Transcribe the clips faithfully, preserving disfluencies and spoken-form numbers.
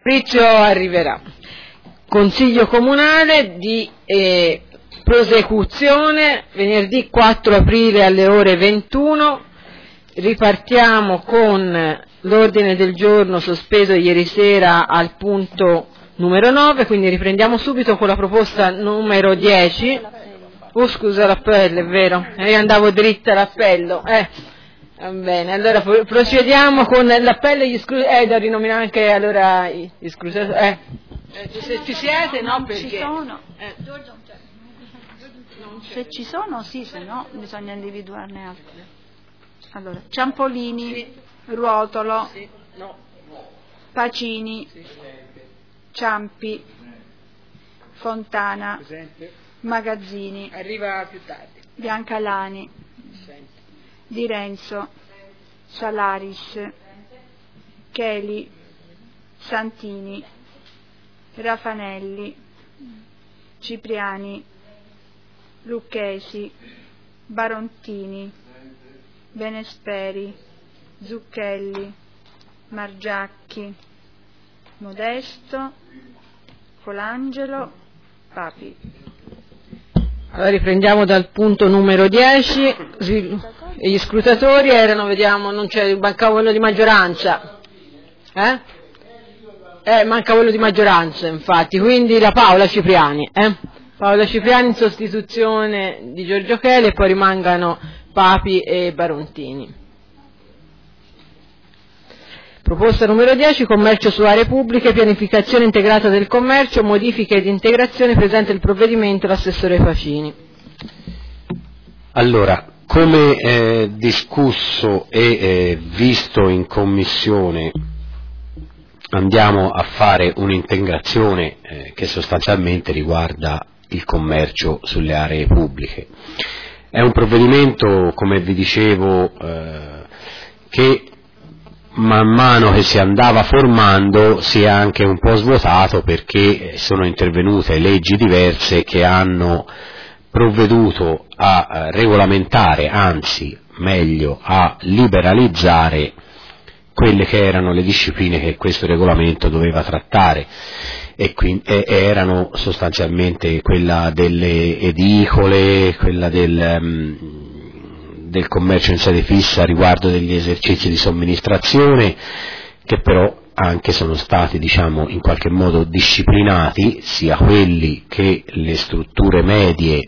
capriccio arriverà. Consiglio comunale di eh, prosecuzione venerdì quattro aprile alle ore ventuno. Ripartiamo con l'ordine del giorno sospeso ieri sera al punto numero nove, quindi riprendiamo subito con la proposta numero dieci. Oh, scusa, l'appello, è vero, io andavo dritta all'appello. Eh, va bene, allora procediamo con l'appello e gli esclusatori, eh, da rinominare anche allora gli esclusatori, eh. Eh, se ci siete, no, non perché... ci sono. Eh. Se ci sono, sì, se no bisogna individuarne altri. Allora, Ciampolini, sì. Ruotolo, sì. No. Pacini, sì. Ciampi, Fontana, presente. Magazzini, arriva più tardi. Biancalani, presente. Di Renzo, Salaris, Cheli, Santini, Raffanelli, Cipriani, Lucchesi, Barontini, Benesperi, Zucchelli, Margiacchi, Modesto, Colangelo, Papi. Allora riprendiamo dal punto numero dieci, e gli scrutatori erano, vediamo, non c'è, manca quello di maggioranza, eh? Eh, manca quello di maggioranza, infatti, quindi la Paola Cipriani, eh? Paola Cipriani in sostituzione di Giorgio Cheli e poi rimangano Papi e Barontini. Proposta numero dieci, commercio su aree pubbliche, pianificazione integrata del commercio, modifiche ed integrazione, presenta il provvedimento l'assessore Facini. Allora, come eh, discusso e eh, visto in commissione, andiamo a fare un'integrazione eh, che sostanzialmente riguarda il commercio sulle aree pubbliche. È un provvedimento, come vi dicevo, eh, che man mano che si andava formando si è anche un po' svuotato, perché sono intervenute leggi diverse che hanno provveduto a regolamentare, anzi meglio a liberalizzare quelle che erano le discipline che questo regolamento doveva trattare, e quindi e erano sostanzialmente quella delle edicole, quella del um, del commercio in sede fissa riguardo degli esercizi di somministrazione, che però anche sono stati, diciamo, in qualche modo disciplinati, sia quelli che le strutture medie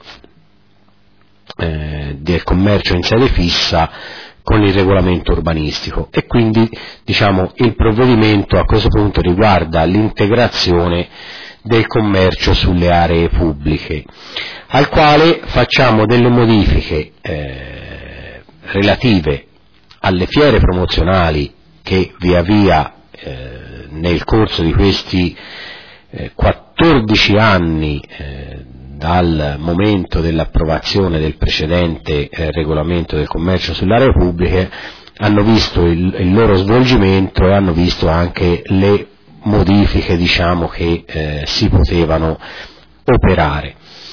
eh, del commercio in sede fissa con il regolamento urbanistico. E quindi, diciamo, il provvedimento a questo punto riguarda l'integrazione del commercio sulle aree pubbliche, al quale facciamo delle modifiche eh, relative alle fiere promozionali che via via eh, nel corso di questi eh, quattordici anni eh, dal momento dell'approvazione del precedente eh, regolamento del commercio sulle aree pubbliche hanno visto il, il loro svolgimento e hanno visto anche le modifiche, diciamo, che eh, si potevano operare.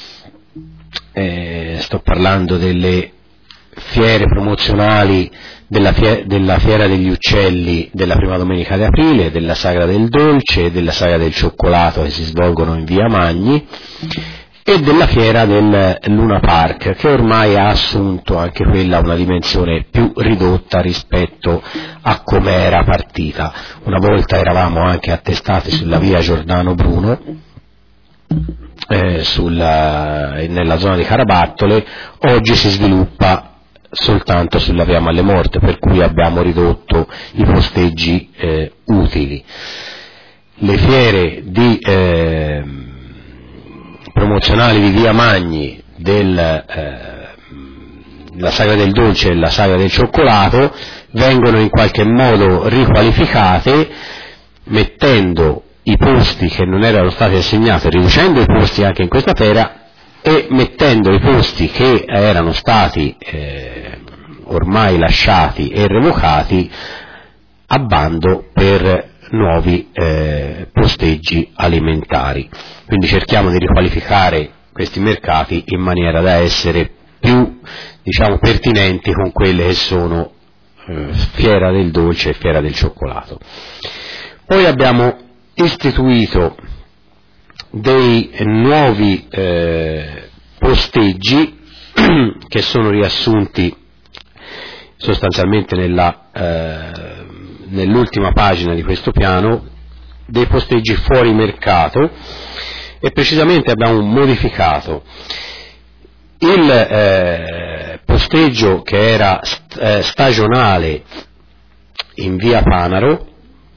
Eh, sto parlando delle fiere promozionali della, fie- della Fiera degli Uccelli della prima domenica di aprile, della Sagra del Dolce e della Sagra del Cioccolato che si svolgono in via Magni, e della Fiera del Luna Park, che ormai ha assunto anche quella una dimensione più ridotta rispetto a come era partita. Una volta eravamo anche attestati sulla via Giordano Bruno, eh, sulla, nella zona di Carabattole, oggi si sviluppa soltanto sulla via Malle Morte, per cui abbiamo ridotto i posteggi eh, utili. Le fiere di eh, promozionali di via Magni, del, eh, la Sagra del Dolce e la Sagra del Cioccolato, vengono in qualche modo riqualificate, mettendo i posti che non erano stati assegnati, riducendo i posti anche in questa fiera, e mettendo i posti che erano stati eh, ormai lasciati e revocati a bando per nuovi eh, posteggi alimentari. Quindi cerchiamo di riqualificare questi mercati in maniera da essere più, diciamo, pertinenti con quelle che sono eh, Fiera del Dolce e Fiera del Cioccolato. Poi abbiamo istituito dei nuovi eh, posteggi che sono riassunti sostanzialmente nella, eh, nell'ultima pagina di questo piano, dei posteggi fuori mercato, e precisamente abbiamo modificato il eh, posteggio che era st- eh, stagionale in via Panaro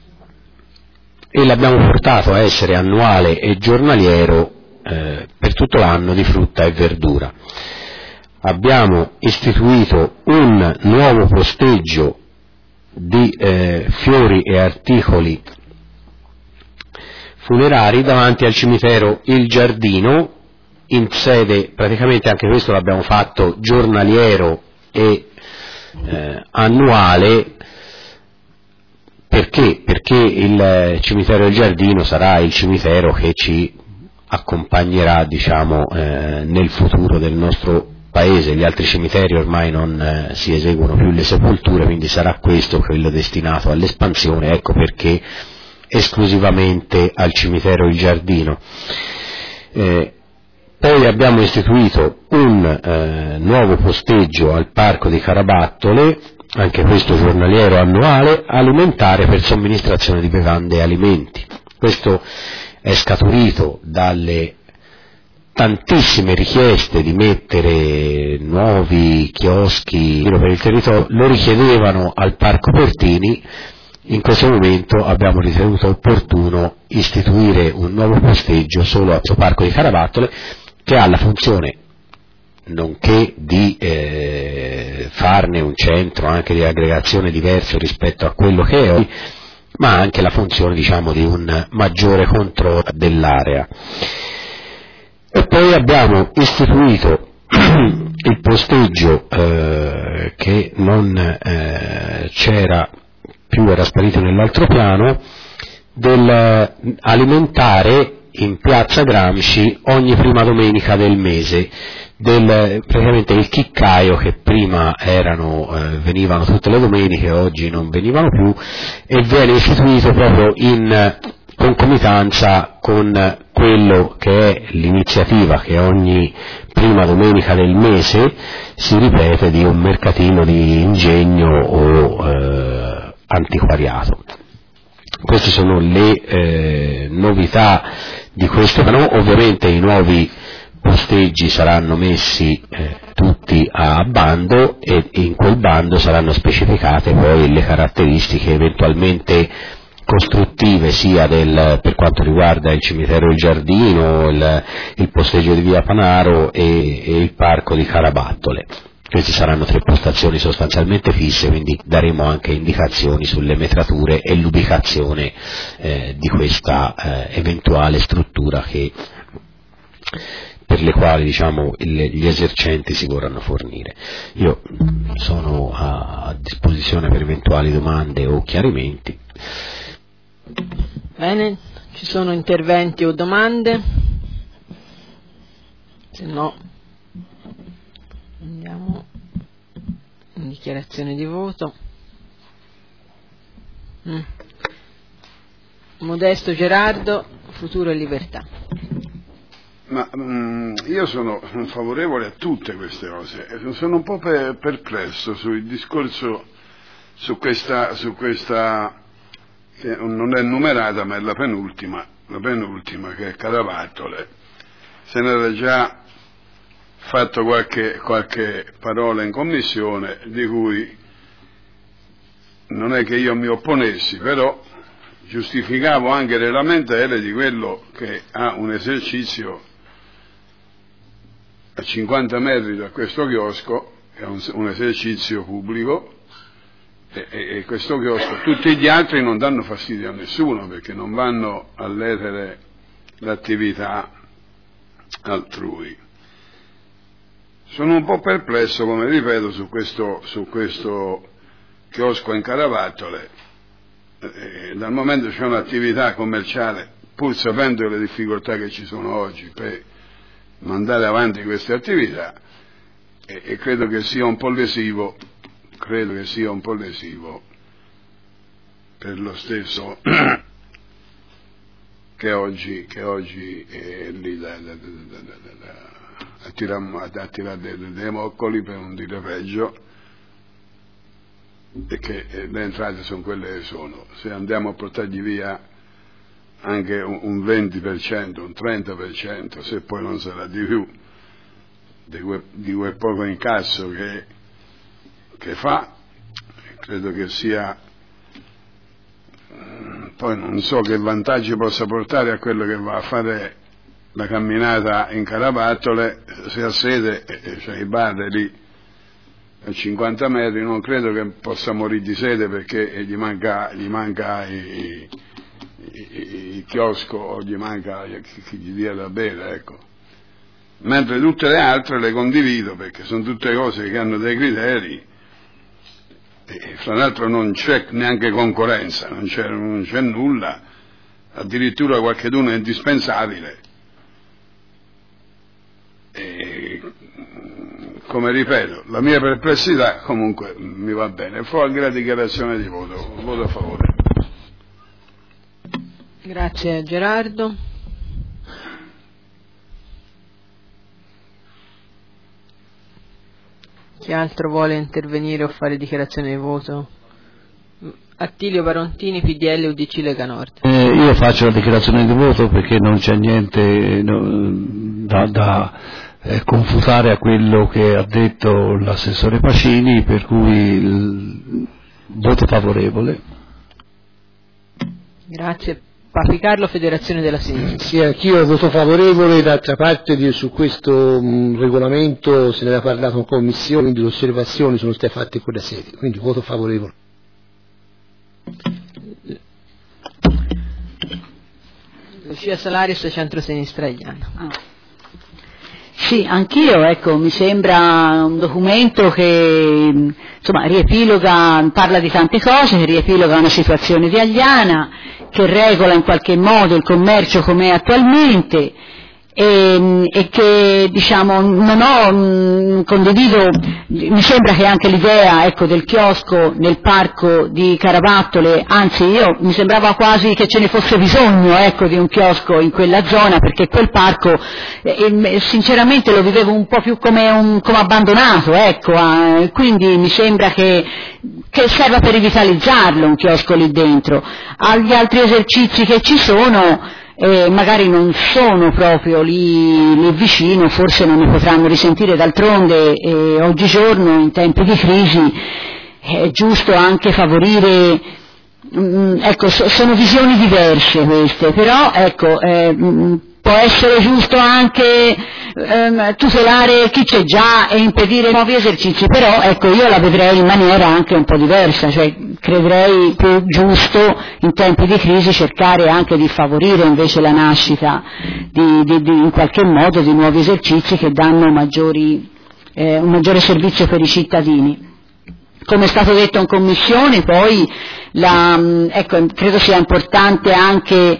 e l'abbiamo portato a essere annuale e giornaliero eh, per tutto l'anno di frutta e verdura. Abbiamo istituito un nuovo posteggio di eh, fiori e articoli funerari davanti al cimitero Il Giardino, in sede, praticamente anche questo l'abbiamo fatto giornaliero e eh, annuale. Perché? Perché il cimitero del Giardino sarà il cimitero che ci accompagnerà, diciamo, eh, nel futuro del nostro paese. Gli altri cimiteri ormai non eh, si eseguono più le sepolture, quindi sarà questo quello destinato all'espansione, ecco perché esclusivamente al cimitero Il Giardino. Eh, poi abbiamo istituito un eh, nuovo posteggio al Parco di Carabattole, anche questo giornaliero annuale, alimentare per somministrazione di bevande e alimenti. Questo è scaturito dalle tantissime richieste di mettere nuovi chioschi per il territorio, lo richiedevano al Parco Pertini. In questo momento abbiamo ritenuto opportuno istituire un nuovo posteggio solo al Parco di Carabattole, che ha la funzione nonché di eh, farne un centro anche di aggregazione diverso rispetto a quello che è oggi, ma anche la funzione, diciamo, di un maggiore controllo dell'area. E poi abbiamo istituito il posteggio eh, che non eh, c'era più, era sparito nell'altro piano, del alimentare in piazza Gramsci ogni prima domenica del mese, del, praticamente il chiccaio che prima erano, eh, venivano tutte le domeniche, oggi non venivano più, e viene istituito proprio in concomitanza con quello che è l'iniziativa che ogni prima domenica del mese si ripete di un mercatino di ingegno o eh, antiquariato. Queste sono le eh, novità di questo piano. Ovviamente i nuovi posteggi saranno messi eh, tutti a bando, e in quel bando saranno specificate poi le caratteristiche eventualmente costruttive, sia del, per quanto riguarda il cimitero del Giardino, il, il posteggio di via Panaro e, e il parco di Carabattole. Queste saranno tre postazioni sostanzialmente fisse, quindi daremo anche indicazioni sulle metrature e l'ubicazione eh, di questa eh, eventuale struttura che, per le quali, diciamo, il, gli esercenti si vorranno fornire. Io sono a, a disposizione per eventuali domande o chiarimenti. Bene, ci sono interventi o domande? Se no andiamo in dichiarazione di voto. Mm. Modesto Gerardo, Futuro e Libertà. Ma um, io sono favorevole a tutte queste cose, sono un po' per, perplesso sul discorso su questa, su questa che non è numerata ma è la penultima, la penultima che è Carabattole. Se ne era già fatto qualche, qualche parola in commissione, di cui non è che io mi opponessi, però giustificavo anche le lamentele di quello che ha un esercizio a cinquanta metri da questo chiosco, che è un, un esercizio pubblico, e, e, e questo chiosco, tutti gli altri non danno fastidio a nessuno perché non vanno a ledere l'attività altrui. Sono un po' perplesso, come ripeto, su questo, su questo chiosco in Carabattole, eh, dal momento che c'è un'attività commerciale, pur sapendo le difficoltà che ci sono oggi per mandare avanti queste attività, e, e credo che sia un po' lesivo, credo che sia un po' lesivo per lo stesso che oggi, che oggi è lì da, da, da, da, da, da, a tirare, a tirare dei, dei moccoli, per non dire peggio, e che le entrate sono quelle che sono. Se andiamo a portargli via anche un, un venti per cento, un trenta per cento, se poi non sarà di più, di quel, di quel poco incasso che, che fa, credo che sia, poi non so che vantaggi possa portare a quello che va a fare la camminata in Carapattole, se ha sede, e c'è i bar lì a cinquanta metri, non credo che possa morire di sede perché gli manca, gli manca il, il, il chiosco, o gli manca chi gli dia da bere, ecco. Mentre tutte le altre le condivido, perché sono tutte cose che hanno dei criteri, e fra l'altro non c'è neanche concorrenza, non c'è, non c'è nulla, addirittura qualcheduno è indispensabile. E, come ripeto, la mia perplessità comunque mi va bene. Fuori la dichiarazione di voto, voto a favore. Grazie Gerardo. Chi altro vuole intervenire o fare dichiarazione di voto? Attilio Parontini, P D L U D C Lega Nord. Eh, io faccio la dichiarazione di voto perché non c'è niente no, da, da eh, confutare a quello che ha detto l'assessore Pacini, per cui il voto favorevole. Grazie. Papicarlo, Federazione della Sinistra. Sì, anch'io voto favorevole. D'altra parte di, su questo mh, regolamento se ne era parlato in commissione, quindi le osservazioni sono state fatte in quella sede, quindi voto favorevole. Lucia Salarius, Centro-Sinistra Italiano. Ah. Sì, anch'io, ecco, mi sembra un documento che insomma riepiloga, parla di tante cose, che riepiloga una situazione di Agliana, che regola in qualche modo il commercio come è attualmente, e, e che diciamo non ho mh, condivido, mi sembra che anche l'idea, ecco, del chiosco nel parco di Carapattole, anzi io mi sembrava quasi che ce ne fosse bisogno, ecco, di un chiosco in quella zona, perché quel parco eh, sinceramente lo vivevo un po' più come, un, come abbandonato, ecco, eh, quindi mi sembra che che serva per rivitalizzarlo un chiosco lì dentro. Agli altri esercizi che ci sono eh, magari non sono proprio lì, lì vicino, forse non ne potranno risentire, d'altronde eh, oggigiorno in tempi di crisi è giusto anche favorire, mh, ecco, so, sono visioni diverse queste, però ecco, eh, mh, può essere giusto anche ehm, tutelare chi c'è già e impedire nuovi esercizi, però ecco, io la vedrei in maniera anche un po' diversa, cioè crederei più giusto in tempi di crisi cercare anche di favorire invece la nascita di, di, di, in qualche modo di nuovi esercizi che danno maggiori, eh, un maggiore servizio per i cittadini. Come è stato detto in commissione, poi la, ecco, credo sia importante anche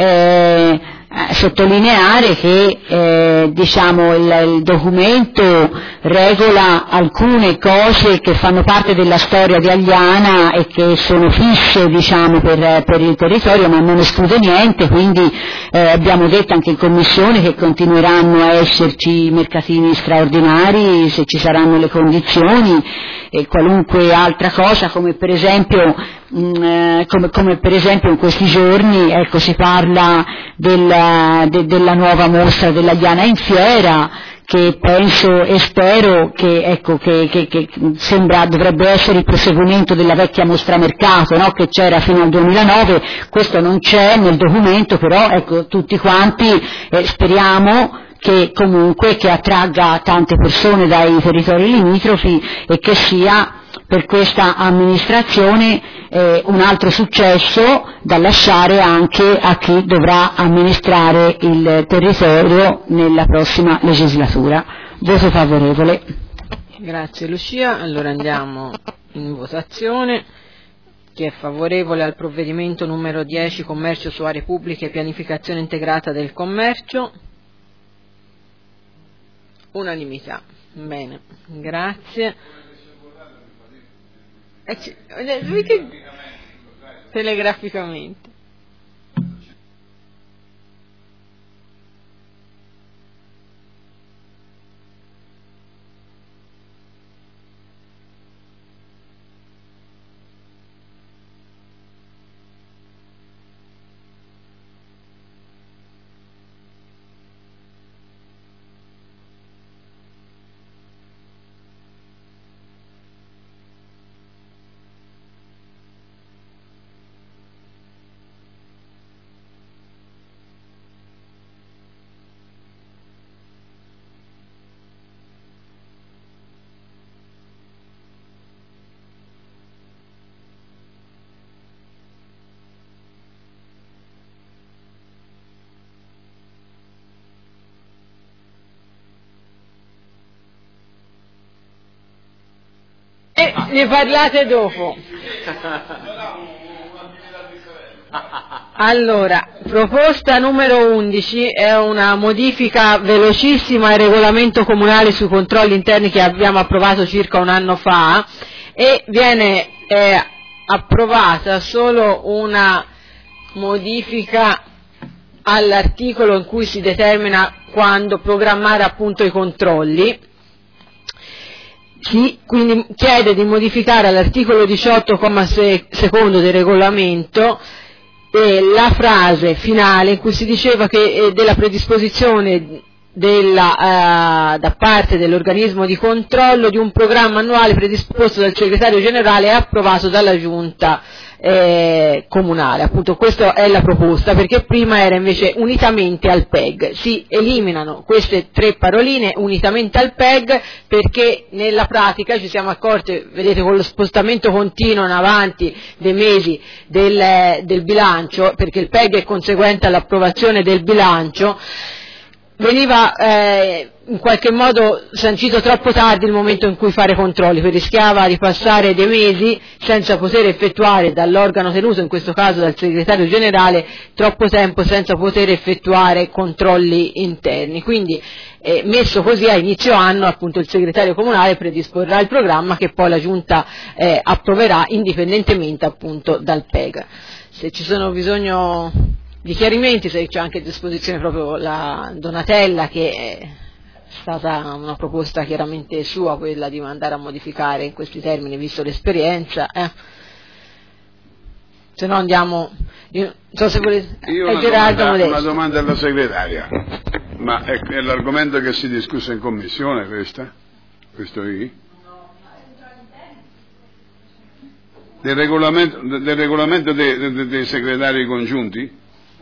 eh, sottolineare che eh, diciamo il, il documento regola alcune cose che fanno parte della storia di Agliana e che sono fisse, diciamo, per, per il territorio, ma non esclude niente, quindi eh, abbiamo detto anche in commissione che continueranno a esserci mercatini straordinari se ci saranno le condizioni, e qualunque altra cosa, come per esempio mh, eh, come, come per esempio in questi giorni, ecco, si parla della, de, della nuova mostra dell'Agliana in fiera, che penso e spero che, ecco, che, che, che sembra dovrebbe essere il proseguimento della vecchia mostra mercato, no? Che c'era fino al duemilanove, questo non c'è nel documento, però ecco, tutti quanti eh, speriamo che comunque che attragga tante persone dai territori limitrofi e che sia per questa amministrazione eh, un altro successo da lasciare anche a chi dovrà amministrare il territorio nella prossima legislatura. Voto favorevole. Grazie Lucia, allora andiamo in votazione. Chi è favorevole al provvedimento numero dieci, commercio su aree pubbliche e pianificazione integrata del commercio? Unanimità. Bene, grazie. Eh, c- telegraficamente. ne parlate dopo. Allora, proposta numero undici è una modifica velocissima al regolamento comunale sui controlli interni che abbiamo approvato circa un anno fa, e viene eh, approvata solo una modifica all'articolo in cui si determina quando programmare appunto i controlli. Si quindi chiede di modificare all'articolo diciotto, comma secondo del regolamento, eh, la frase finale in cui si diceva che eh, della predisposizione della, eh, da parte dell'organismo di controllo di un programma annuale predisposto dal segretario generale e approvato dalla giunta eh, comunale. Appunto questa è la proposta, perché prima era invece unitamente al P E G. Si eliminano queste tre paroline, unitamente al P E G, perché nella pratica ci siamo accorti, vedete, con lo spostamento continuo in avanti dei mesi del, del bilancio, perché il P E G è conseguente all'approvazione del bilancio, veniva eh, in qualche modo sancito troppo tardi il momento in cui fare controlli, perché rischiava di passare dei mesi senza poter effettuare dall'organo tenuto, in questo caso dal segretario generale, troppo tempo senza poter effettuare controlli interni. Quindi eh, messo così a inizio anno, appunto, il segretario comunale predisporrà il programma che poi la giunta eh, approverà indipendentemente appunto dal P E G. Se ci sono bisogno di chiarimenti, se c'è anche a disposizione proprio la Donatella, che è stata una proposta chiaramente sua, quella di mandare a modificare in questi termini, visto l'esperienza, eh. Se no andiamo, io non so se volete, io è una, Gerardo domanda, Modesto. una domanda alla segretaria, ma è, è l'argomento che si discusse in commissione questa? Questo qui? Del regolamento, del regolamento dei, dei, dei segretari congiunti?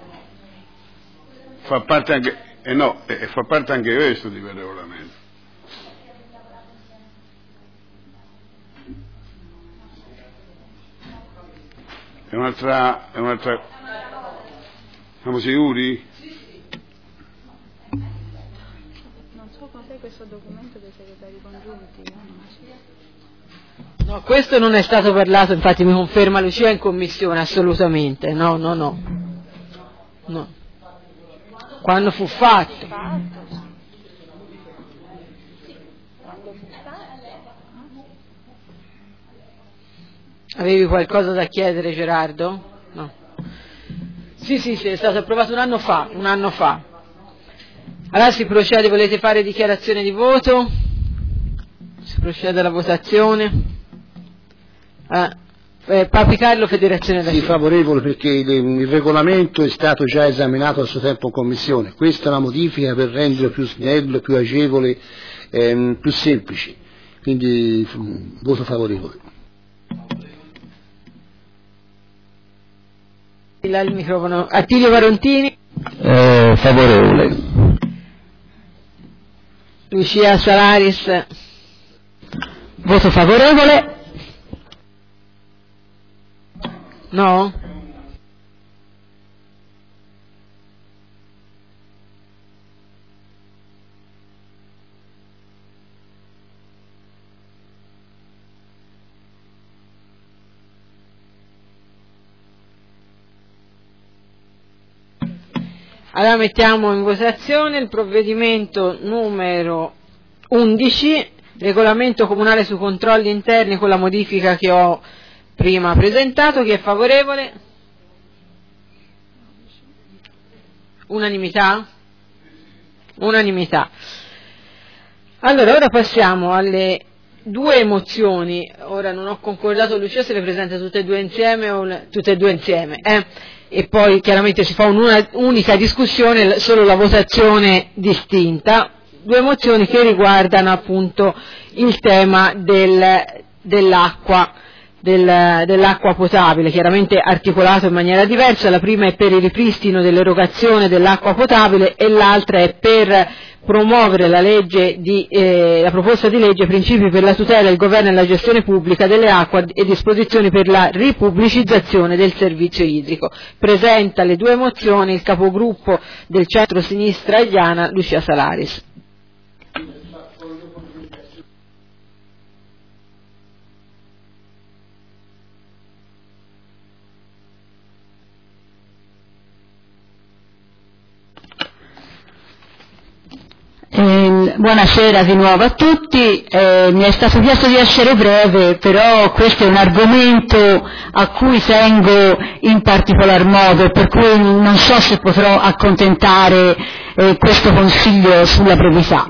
Fa parte anche, eh no, eh, fa parte anche questo di quel regolamento. È un'altra, è un'altra, siamo sicuri? Non so cos'è questo documento dei segretari congiunti. No, questo non è stato parlato, infatti mi conferma Lucia in commissione, assolutamente, no, no, no, no. Quando fu fatto? Avevi qualcosa da chiedere, Gerardo? No. Sì, sì, sì, è stato approvato un anno fa, un anno fa. Allora si procede, volete fare dichiarazione di voto? Si procede alla votazione. Ah. Eh, Papi Carlo, Federazione della Sì, favorevole, perché il, il regolamento è stato già esaminato a suo tempo in commissione. Questa è una modifica per renderlo più snello, più agevole, ehm, più semplice. Quindi f- voto favorevole. Il microfono. Attilio Varontini. Eh, favorevole. Lucia Salaris. Voto favorevole. No? Allora mettiamo in votazione il provvedimento numero undici, regolamento comunale sui controlli interni, con la modifica che ho prima presentato. Chi è favorevole? Unanimità? Unanimità. Allora, ora passiamo alle due mozioni. Ora non ho concordato, Lucia se le presenta tutte e due insieme o le, tutte e due insieme, eh? E poi chiaramente si fa un'unica discussione, solo la votazione distinta. Due mozioni che riguardano appunto il tema del, dell'acqua. Del, dell'acqua potabile, chiaramente articolato in maniera diversa. La prima è per il ripristino dell'erogazione dell'acqua potabile e l'altra è per promuovere la, legge di, eh, la proposta di legge Principi per la tutela, il governo e la gestione pubblica delle acque e disposizioni per la ripubblicizzazione del servizio idrico. Presenta le due mozioni il capogruppo del centro-sinistra Agliana, Lucia Salaris. buonasera di nuovo a tutti, eh, mi è stato chiesto di essere breve, però questo è un argomento a cui tengo in particolar modo, per cui non so se potrò accontentare eh, questo consiglio sulla brevità.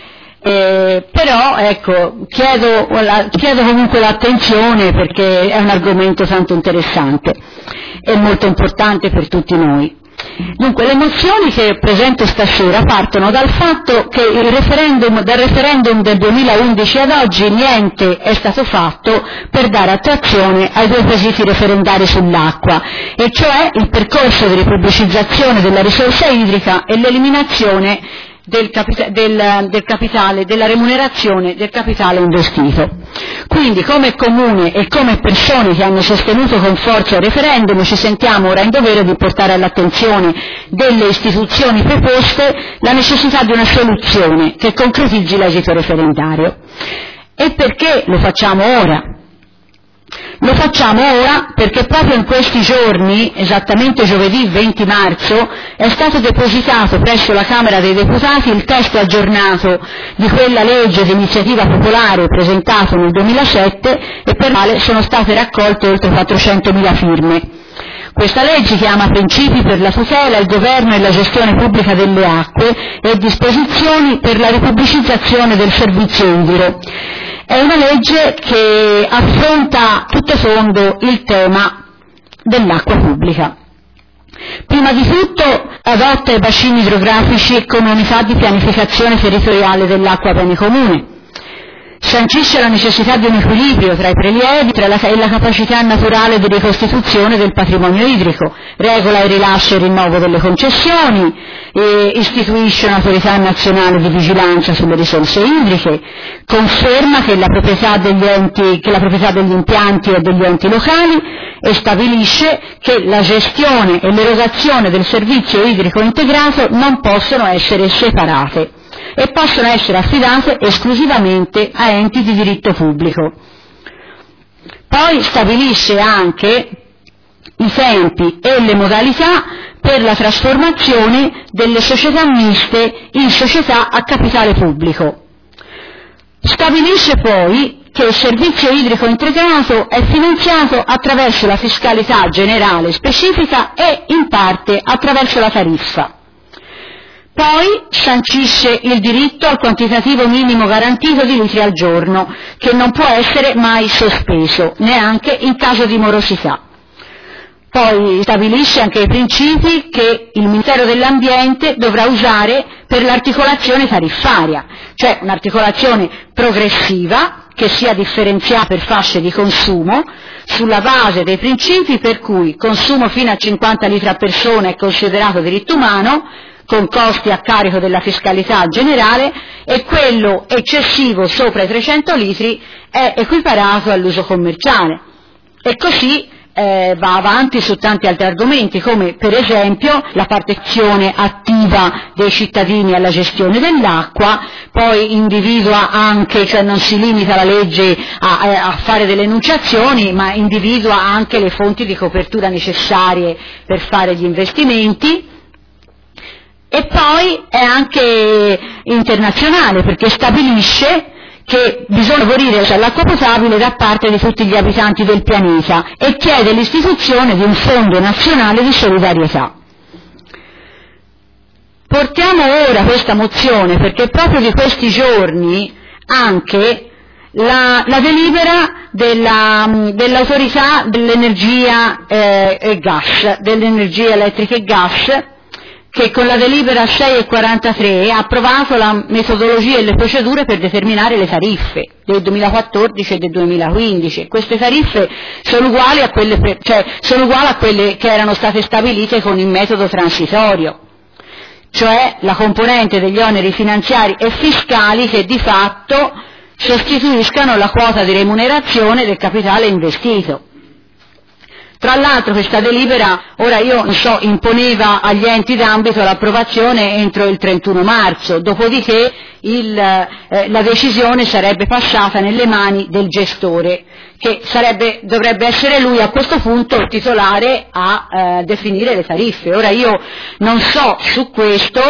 Eh, però ecco, chiedo, la, chiedo comunque l'attenzione perché è un argomento tanto interessante e molto importante per tutti noi. Dunque, le mozioni che presento stasera partono dal fatto che il referendum, dal referendum del duemilaundici ad oggi niente è stato fatto per dare attuazione ai due quesiti referendari sull'acqua, e cioè il percorso di ripubblicizzazione della risorsa idrica e l'eliminazione Del, capita- del, del capitale, della remunerazione del capitale investito. Quindi come comune e come persone che hanno sostenuto con forza il referendum ci sentiamo ora in dovere di portare all'attenzione delle istituzioni preposte la necessità di una soluzione che concretizzi l'esito referendario. E perché lo facciamo ora? Lo facciamo ora perché proprio in questi giorni, esattamente giovedì venti marzo, è stato depositato presso la Camera dei Deputati il testo aggiornato di quella legge di iniziativa popolare presentato nel duemilasette e per la quale sono state raccolte oltre quattrocentomila firme. Questa legge chiama Principi per la tutela, il governo e la gestione pubblica delle acque e disposizioni per la ripubblicizzazione del servizio idrico. È una legge che affronta tutto tondo il tema dell'acqua pubblica. Prima di tutto adotta i bacini idrografici come unità di pianificazione territoriale dell'acqua bene comune. Sancisce la necessità di un equilibrio tra i prelievi tra la, e la capacità naturale di ricostituzione del patrimonio idrico, regola il rilascio e il rinnovo delle concessioni, e istituisce un'autorità nazionale di vigilanza sulle risorse idriche, conferma che la proprietà degli enti, che la proprietà degli impianti è degli enti locali e stabilisce che la gestione e l'erogazione del servizio idrico integrato non possono essere separate e possono essere affidate esclusivamente a enti di diritto pubblico. Poi stabilisce anche i tempi e le modalità per la trasformazione delle società miste in società a capitale pubblico. Stabilisce poi che il servizio idrico integrato è finanziato attraverso la fiscalità generale specifica e in parte attraverso la tariffa. Poi sancisce il diritto al quantitativo minimo garantito di litri al giorno, che non può essere mai sospeso, neanche in caso di morosità. Poi stabilisce anche i principi che il Ministero dell'Ambiente dovrà usare per l'articolazione tariffaria, cioè un'articolazione progressiva che sia differenziata per fasce di consumo, sulla base dei principi per cui consumo fino a cinquanta litri a persona è considerato diritto umano, con costi a carico della fiscalità generale, e quello eccessivo sopra i trecento litri è equiparato all'uso commerciale. E così eh, va avanti su tanti altri argomenti, come per esempio la partecipazione attiva dei cittadini alla gestione dell'acqua, poi individua anche, cioè non si limita la legge a, a fare delle enunciazioni, ma individua anche le fonti di copertura necessarie per fare gli investimenti. E poi è anche internazionale perché stabilisce che bisogna favorire l'acqua potabile da parte di tutti gli abitanti del pianeta e chiede l'istituzione di un fondo nazionale di solidarietà. Portiamo ora questa mozione perché proprio di questi giorni anche la, la delibera della, dell'autorità dell'energia eh, e gas, dell'energia elettrica e gas, che con la delibera sei e quarantatré ha approvato la metodologia e le procedure per determinare le tariffe del duemilaquattordici e del duemilaquindici. Queste tariffe sono uguali a quelle, per, cioè, sono uguali a quelle che erano state stabilite con il metodo transitorio, cioè la componente degli oneri finanziari e fiscali che di fatto sostituiscano la quota di remunerazione del capitale investito. Tra l'altro questa delibera, ora io non so, imponeva agli enti d'ambito l'approvazione entro il trentuno marzo, dopodiché il, eh, la decisione sarebbe passata nelle mani del gestore, che sarebbe, dovrebbe essere lui a questo punto il titolare a eh, definire le tariffe. Ora io non so su questo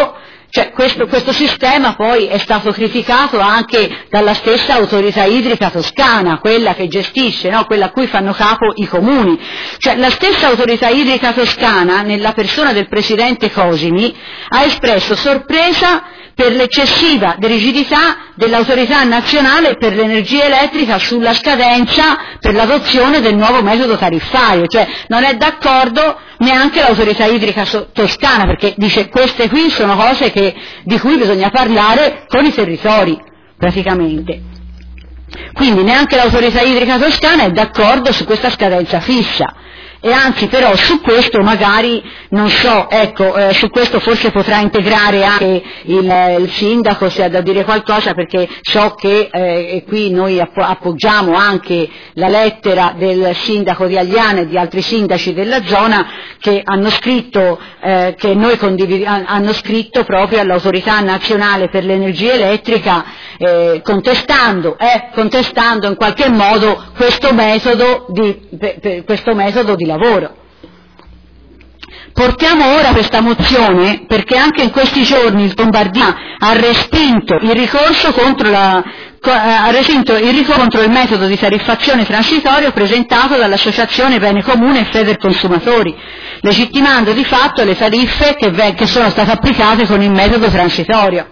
Cioè questo, questo sistema poi è stato criticato anche dalla stessa autorità idrica toscana, quella che gestisce, no? Quella a cui fanno capo i comuni. Cioè la stessa autorità idrica toscana, nella persona del presidente Cosimi, ha espresso sorpresa per l'eccessiva rigidità dell'autorità nazionale per l'energia elettrica sulla scadenza per l'adozione del nuovo metodo tariffario, cioè non è d'accordo neanche l'autorità idrica toscana, perché dice queste qui sono cose che, di cui bisogna parlare con i territori, praticamente. Quindi neanche l'autorità idrica toscana è d'accordo su questa scadenza fissa. E anzi però su questo magari, non so, ecco, eh, su questo forse potrà integrare anche il, il sindaco se ha da dire qualcosa, perché so che eh, e qui noi app- appoggiamo anche la lettera del sindaco di Agliana e di altri sindaci della zona che hanno scritto, eh, che noi condivid- hanno scritto proprio all'autorità nazionale per l'energia elettrica eh, contestando, eh, contestando in qualche modo questo metodo di, per, per questo metodo di lavoro. Portiamo ora questa mozione perché anche in questi giorni il Lombardia ha respinto il ricorso contro la ha respinto il ricorso contro il metodo di tariffazione transitorio presentato dall'Associazione Bene Comune e Federconsumatori, legittimando di fatto le tariffe che, che sono state applicate con il metodo transitorio.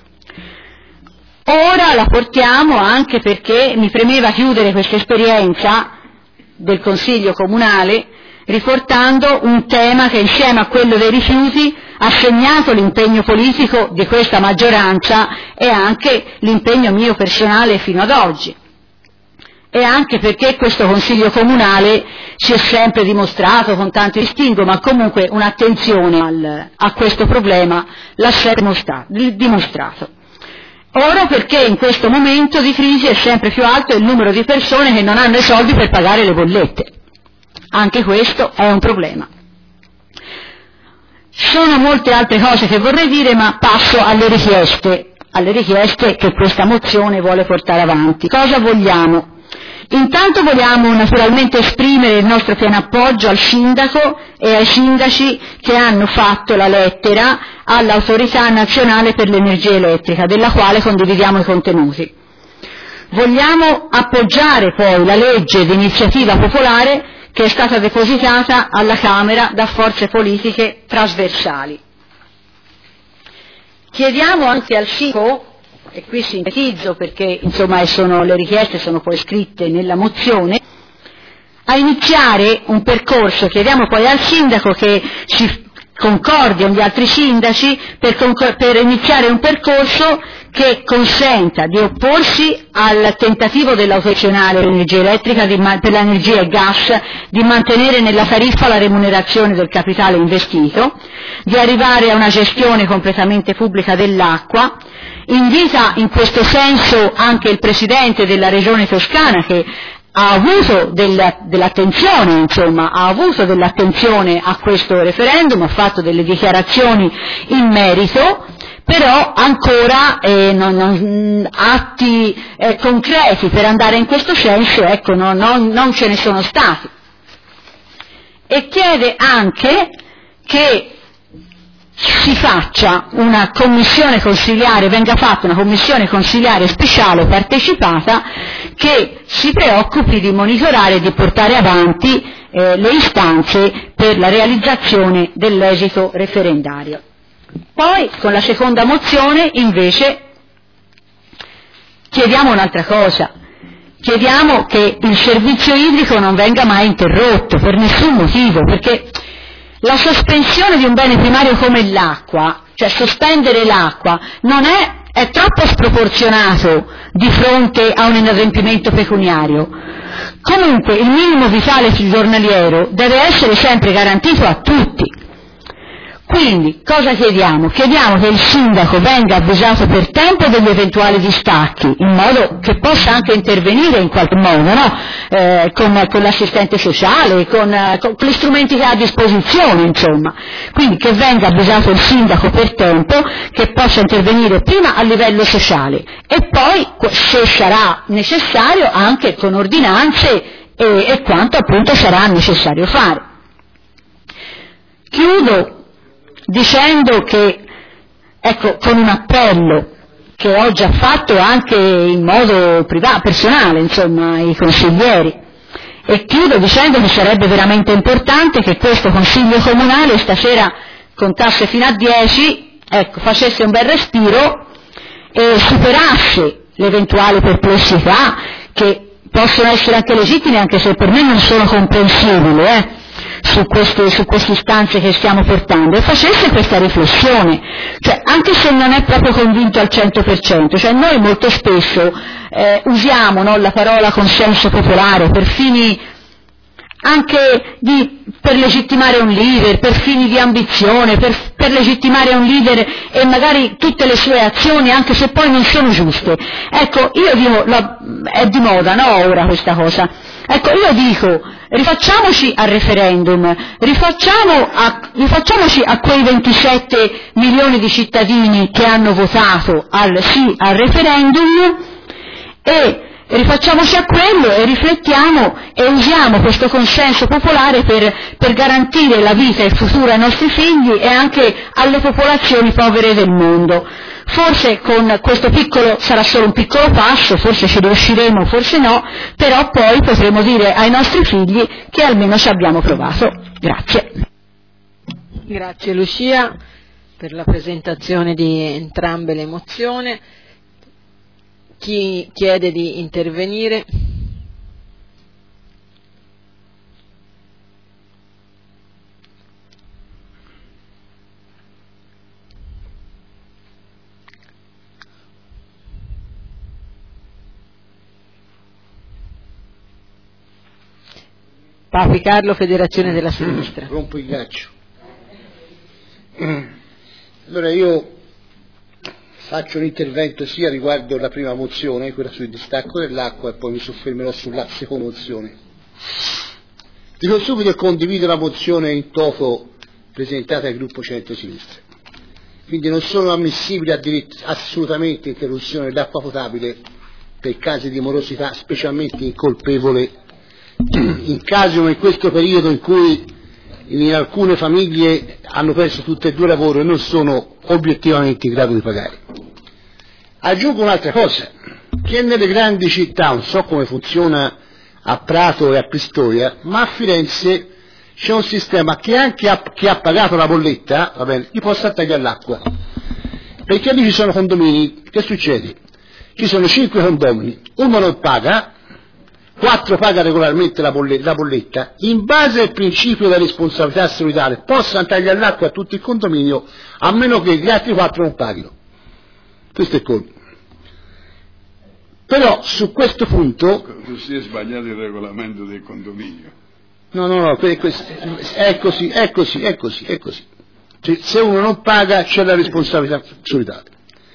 Ora la portiamo anche perché mi premeva chiudere questa esperienza del Consiglio Comunale riportando un tema che insieme a quello dei rifiuti ha segnato l'impegno politico di questa maggioranza e anche l'impegno mio personale fino ad oggi. E anche perché questo Consiglio Comunale si è sempre dimostrato, con tanto distinguo, ma comunque un'attenzione al, a questo problema l'ha sempre dimostrato. Ora perché in questo momento di crisi è sempre più alto il numero di persone che non hanno i soldi per pagare le bollette. Anche questo è un problema. Sono molte altre cose che vorrei dire, ma passo alle richieste, alle richieste che questa mozione vuole portare avanti. Cosa vogliamo? Intanto vogliamo naturalmente esprimere il nostro pieno appoggio al sindaco e ai sindaci che hanno fatto la lettera all'autorità nazionale per l'energia elettrica, della quale condividiamo i contenuti. Vogliamo appoggiare poi la legge di iniziativa popolare che è stata depositata alla Camera da forze politiche trasversali. Chiediamo anche al sindaco, e qui sintetizzo perché insomma sono, le richieste sono poi scritte nella mozione, a iniziare un percorso, chiediamo poi al sindaco che si concordi con gli altri sindaci per, concor- per iniziare un percorso che consenta di opporsi al tentativo dell'autorizzazione dell'energia elettrica di ma- per l'energia e gas di mantenere nella tariffa la remunerazione del capitale investito, di arrivare a una gestione completamente pubblica dell'acqua. Invita in questo senso anche il Presidente della Regione Toscana che ha avuto del, dell'attenzione, insomma, ha avuto dell'attenzione a questo referendum, ha fatto delle dichiarazioni in merito, però ancora eh, non, non, atti eh, concreti per andare in questo senso, ecco, non, non, non ce ne sono stati. E chiede anche che si faccia una commissione consiliare, venga fatta una commissione consiliare speciale partecipata che si preoccupi di monitorare e di portare avanti eh, le istanze per la realizzazione dell'esito referendario. Poi, con la seconda mozione, invece, chiediamo un'altra cosa. Chiediamo che il servizio idrico non venga mai interrotto, per nessun motivo, perché la sospensione di un bene primario come l'acqua, cioè sospendere l'acqua, non è, è troppo sproporzionato di fronte a un inadempimento pecuniario. Comunque il minimo vitale giornaliero deve essere sempre garantito a tutti. Quindi cosa chiediamo? Chiediamo che il sindaco venga avvisato per tempo degli eventuali distacchi, in modo che possa anche intervenire in qualche modo, no? eh, con, con l'assistente sociale, con, con gli strumenti che ha a disposizione, insomma. Quindi che venga avvisato il sindaco per tempo, che possa intervenire prima a livello sociale e poi, se sarà necessario, anche con ordinanze e, e quanto appunto sarà necessario fare. Chiudo dicendo che ecco, con un appello che ho già fatto anche in modo privato, personale, insomma, ai consiglieri. E chiudo dicendo che sarebbe veramente importante che questo Consiglio Comunale stasera contasse fino a dieci, ecco, facesse un bel respiro e superasse le eventuali perplessità che possono essere anche legittime, anche se per me non sono comprensibili, eh, su queste, su queste istanze che stiamo portando, e facesse questa riflessione, cioè anche se non è proprio convinto al cento per cento, cioè noi molto spesso eh, usiamo, no, la parola consenso popolare per fini anche di, per legittimare un leader, per fini di ambizione, per, per legittimare un leader e magari tutte le sue azioni, anche se poi non sono giuste. Ecco, io dico, la, è di moda, no, ora questa cosa. Ecco, io dico, rifacciamoci al referendum, rifacciamo a, rifacciamoci a quei ventisette milioni di cittadini che hanno votato al sì al referendum e rifacciamoci a quello e riflettiamo e usiamo questo consenso popolare per, per garantire la vita e il futuro ai nostri figli e anche alle popolazioni povere del mondo. Forse con questo piccolo, sarà solo un piccolo passo, forse ci riusciremo, forse no, però poi potremo dire ai nostri figli che almeno ci abbiamo provato. Grazie. Grazie Lucia per la presentazione di entrambe le mozioni. Chi chiede di intervenire? Papi Carlo, Federazione della Sinistra. Rompo il ghiaccio. Allora io faccio un intervento sia riguardo la prima mozione, quella sul distacco dell'acqua, e poi mi soffermerò sulla seconda mozione. Dico subito che condivido la mozione in toto presentata dal gruppo centro-sinistra. Quindi non sono ammissibili assolutamente interruzione dell'acqua potabile per casi di morosità specialmente incolpevole, in casi come in questo periodo in cui in alcune famiglie hanno perso tutte e due il lavoro e non sono obiettivamente in grado di pagare. Aggiungo un'altra cosa, che nelle grandi città, non so come funziona a Prato e a Pistoia, ma a Firenze c'è un sistema che anche a, chi ha pagato la bolletta, va bene, gli possa tagliare l'acqua. Perché lì ci sono condomini, che succede? Ci sono cinque condomini, uno non paga, quattro paga regolarmente la bolletta, la bolletta, in base al principio della responsabilità solidale possano tagliare l'acqua a tutto il condominio a meno che gli altri quattro non paghino. Questo è colpo. Però su questo punto tu si è sbagliato il regolamento del condominio. No, no, no, è così, è così, è così, è così, è così. Cioè, se uno non paga c'è la responsabilità solidale.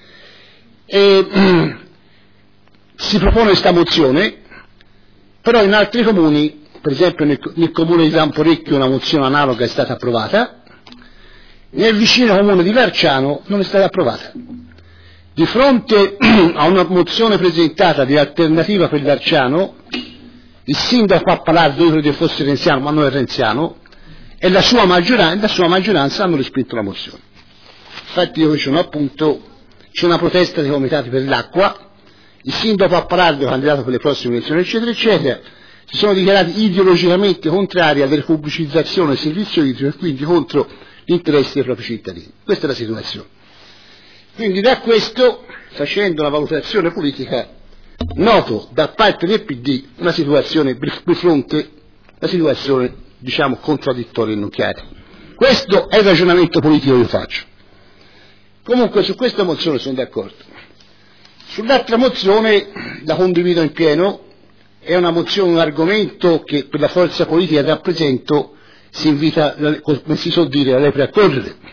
E, si propone questa mozione, però in altri comuni, per esempio nel, nel comune di Camporecchio una mozione analoga è stata approvata, nel vicino comune di Larciano non è stata approvata. Di fronte a una mozione presentata di alternativa per Larciano, il sindaco Pappalardo, io credo che fosse renziano, ma non è renziano, e la sua maggioranza, la sua maggioranza hanno respinto la mozione. Infatti io c'è un appunto, c'è una protesta dei comitati per l'acqua, il sindaco Pappalardo, candidato per le prossime elezioni, eccetera, eccetera, si sono dichiarati ideologicamente contrari alla ripubblicizzazione del servizio idrico e quindi contro l'interesse dei propri cittadini. Questa è la situazione. Quindi da questo, facendo una valutazione politica, noto da parte del P D una situazione di fronte, una situazione diciamo contraddittoria e non chiara. Questo è il ragionamento politico che io faccio. Comunque su questa mozione sono d'accordo. Sull'altra mozione la condivido in pieno, è una mozione, un argomento che per la forza politica che rappresento si invita, come si suol dire, la lepre a correre.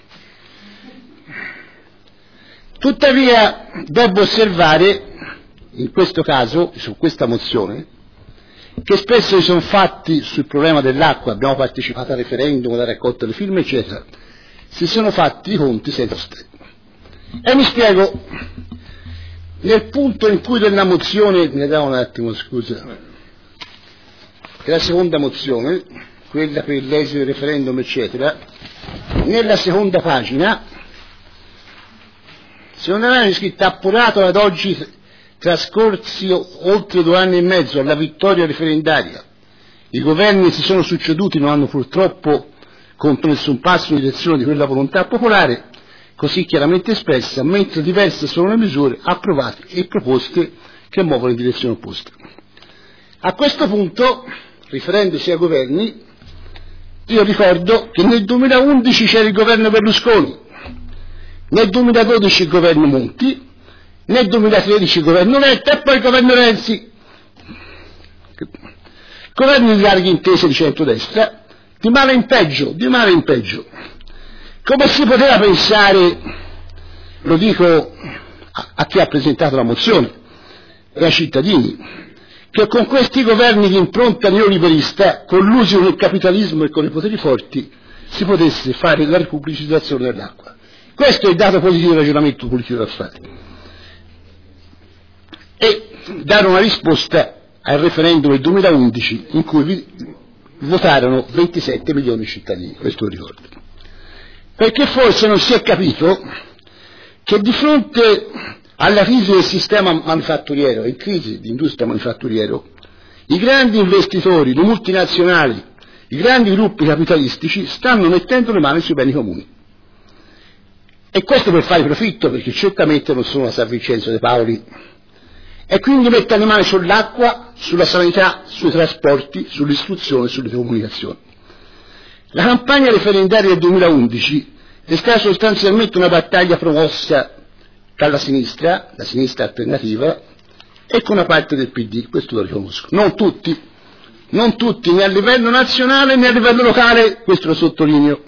Tuttavia devo osservare, in questo caso, su questa mozione, che spesso ci sono fatti sul problema dell'acqua, abbiamo partecipato al referendum, alla raccolta delle firme, eccetera, si sono fatti i conti senza stelle. E mi spiego, nel punto in cui della mozione, mi dà un attimo, scusa, che la seconda mozione, quella per l'esito del referendum, eccetera, nella seconda pagina Secondo me è scritto appurato ad oggi, trascorsi oltre due anni e mezzo alla vittoria referendaria. I governi che si sono succeduti non hanno purtroppo compreso un passo in direzione di quella volontà popolare così chiaramente espressa, mentre diverse sono le misure approvate e proposte che muovono in direzione opposta. A questo punto, riferendosi ai governi, io ricordo che nel duemilaundici c'era il governo Berlusconi, nel duemiladodici il governo Monti, nel duemilatredici il governo Letta e poi il governo Renzi. Governi di larghe intese di centrodestra, di male in peggio, di male in peggio. Come si poteva pensare, lo dico a, a chi ha presentato la mozione e ai cittadini, che con questi governi di impronta neoliberista, collusi con il capitalismo e con i poteri forti, si potesse fare la ripubblicizzazione dell'acqua. Questo è il dato positivo del ragionamento politico da fare. E dare una risposta al referendum del duemilaundici in cui vi votarono ventisette milioni di cittadini, questo lo ricordo. Perché forse non si è capito che di fronte alla crisi del sistema manifatturiero, in crisi di industria manifatturiero, i grandi investitori, le multinazionali, i grandi gruppi capitalistici stanno mettendo le mani sui beni comuni. E questo per fare profitto, perché certamente non sono la San Vincenzo De Paoli, e quindi mettono le mani sull'acqua, sulla sanità, sui trasporti, sull'istruzione, sulle comunicazioni. La campagna referendaria del duemilaundici è stata sostanzialmente una battaglia promossa dalla sinistra, la sinistra alternativa, e con una parte del P D, questo lo riconosco. Non tutti, non tutti, né a livello nazionale né a livello locale, questo lo sottolineo.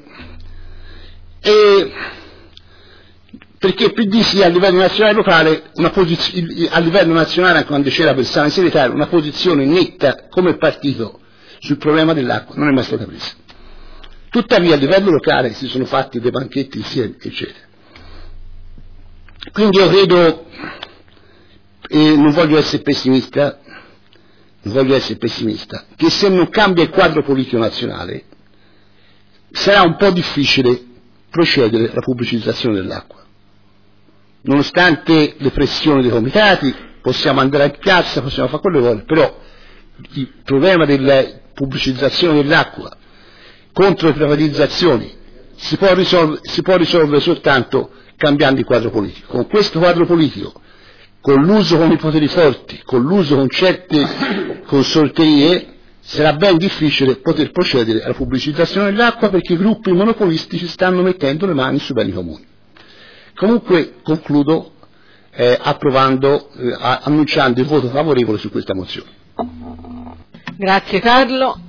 E perché il P D sia a livello nazionale e locale, una posiz- a livello nazionale, quando c'era per Sana Segretario, una posizione netta come partito sul problema dell'acqua non è mai stata presa. Tuttavia a livello locale si sono fatti dei banchetti insieme, eccetera. Quindi io credo, e non voglio essere pessimista, non voglio essere pessimista, che se non cambia il quadro politico nazionale sarà un po' difficile procedere alla pubblicizzazione dell'acqua. Nonostante le pressioni dei comitati, possiamo andare a piazza, possiamo fare quello che vuole, però il problema della pubblicizzazione dell'acqua contro le privatizzazioni si può risolvere, si può risolvere soltanto cambiando il quadro politico. Con questo quadro politico, con l'uso con i poteri forti, con l'uso con certe consorterie, sarà ben difficile poter procedere alla pubblicizzazione dell'acqua perché i gruppi monopolistici stanno mettendo le mani sui beni comuni. Comunque concludo eh, approvando, eh, annunciando il voto favorevole su questa mozione. Grazie Carlo.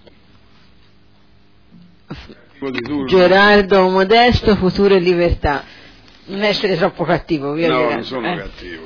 Gerardo Modesto, Futuro e Libertà. Non essere troppo cattivo, via. No, Gerardo. non sono eh. cattivo.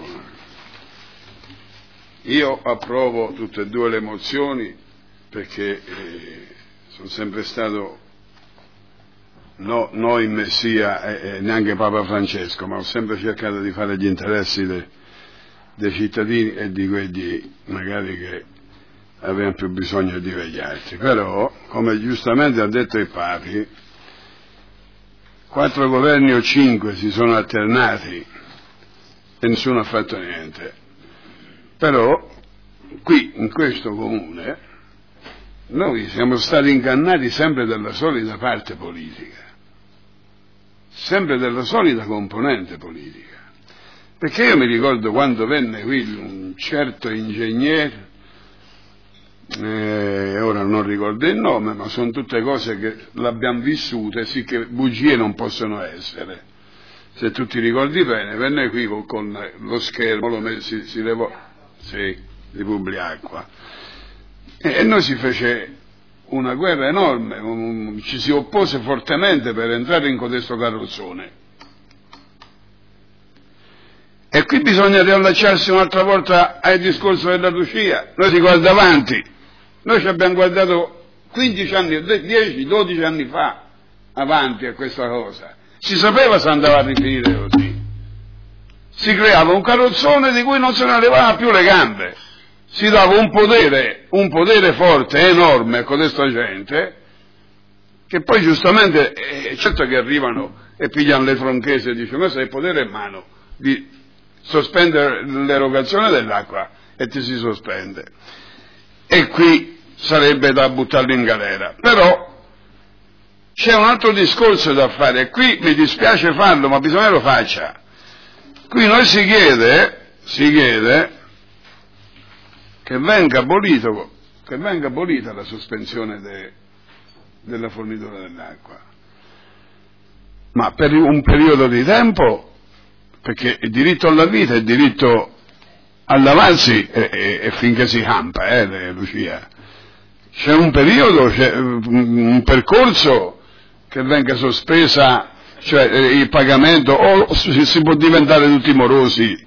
Io approvo tutte e due le mozioni perché eh, sono sempre stato no, no in Messia e, e neanche Papa Francesco, ma ho sempre cercato di fare gli interessi de, dei cittadini e di quelli magari che avevano più bisogno di quegli altri. Però, come giustamente ha detto il Papi, quattro governi o cinque si sono alternati e nessuno ha fatto niente. Però qui in questo comune noi siamo stati ingannati sempre dalla solita parte politica, sempre della solita componente politica, perché io mi ricordo quando venne qui un certo ingegnere, eh, ora non ricordo il nome, ma sono tutte cose che l'abbiamo vissute, sì che bugie non possono essere. Se tu ti ricordi bene, venne qui con, con lo schermo, lo met- si, si levò, sì, di Publiacqua, e, e noi si fece una guerra enorme, un, ci si oppose fortemente per entrare in codesto carrozzone. E qui bisogna riallacciarsi un'altra volta al discorso della Lucia. Noi si guarda avanti, noi ci abbiamo guardato quindici anni, dieci, dodici anni fa avanti a questa cosa. Si sapeva se andava a rifinire così. Si creava un carrozzone di cui non se ne levava più le gambe. Si dava un potere, un potere forte, enorme a questa gente, che poi giustamente, eh, certo che arrivano e pigliano le tronchese e dicono, questo è il potere in mano, di sospendere l'erogazione dell'acqua e ti si sospende. E qui sarebbe da buttarlo in galera. Però c'è un altro discorso da fare, e qui mi dispiace farlo, ma bisogna che lo faccia. Qui noi si chiede, si chiede che venga abolito, che venga abolita la sospensione de, della fornitura dell'acqua, ma per un periodo di tempo, perché il diritto alla vita, il diritto a lavarsi è, è, è finché si campa, eh, Lucia. C'è un periodo, c'è un percorso che venga sospesa, cioè eh, il pagamento, o si, si può diventare tutti morosi.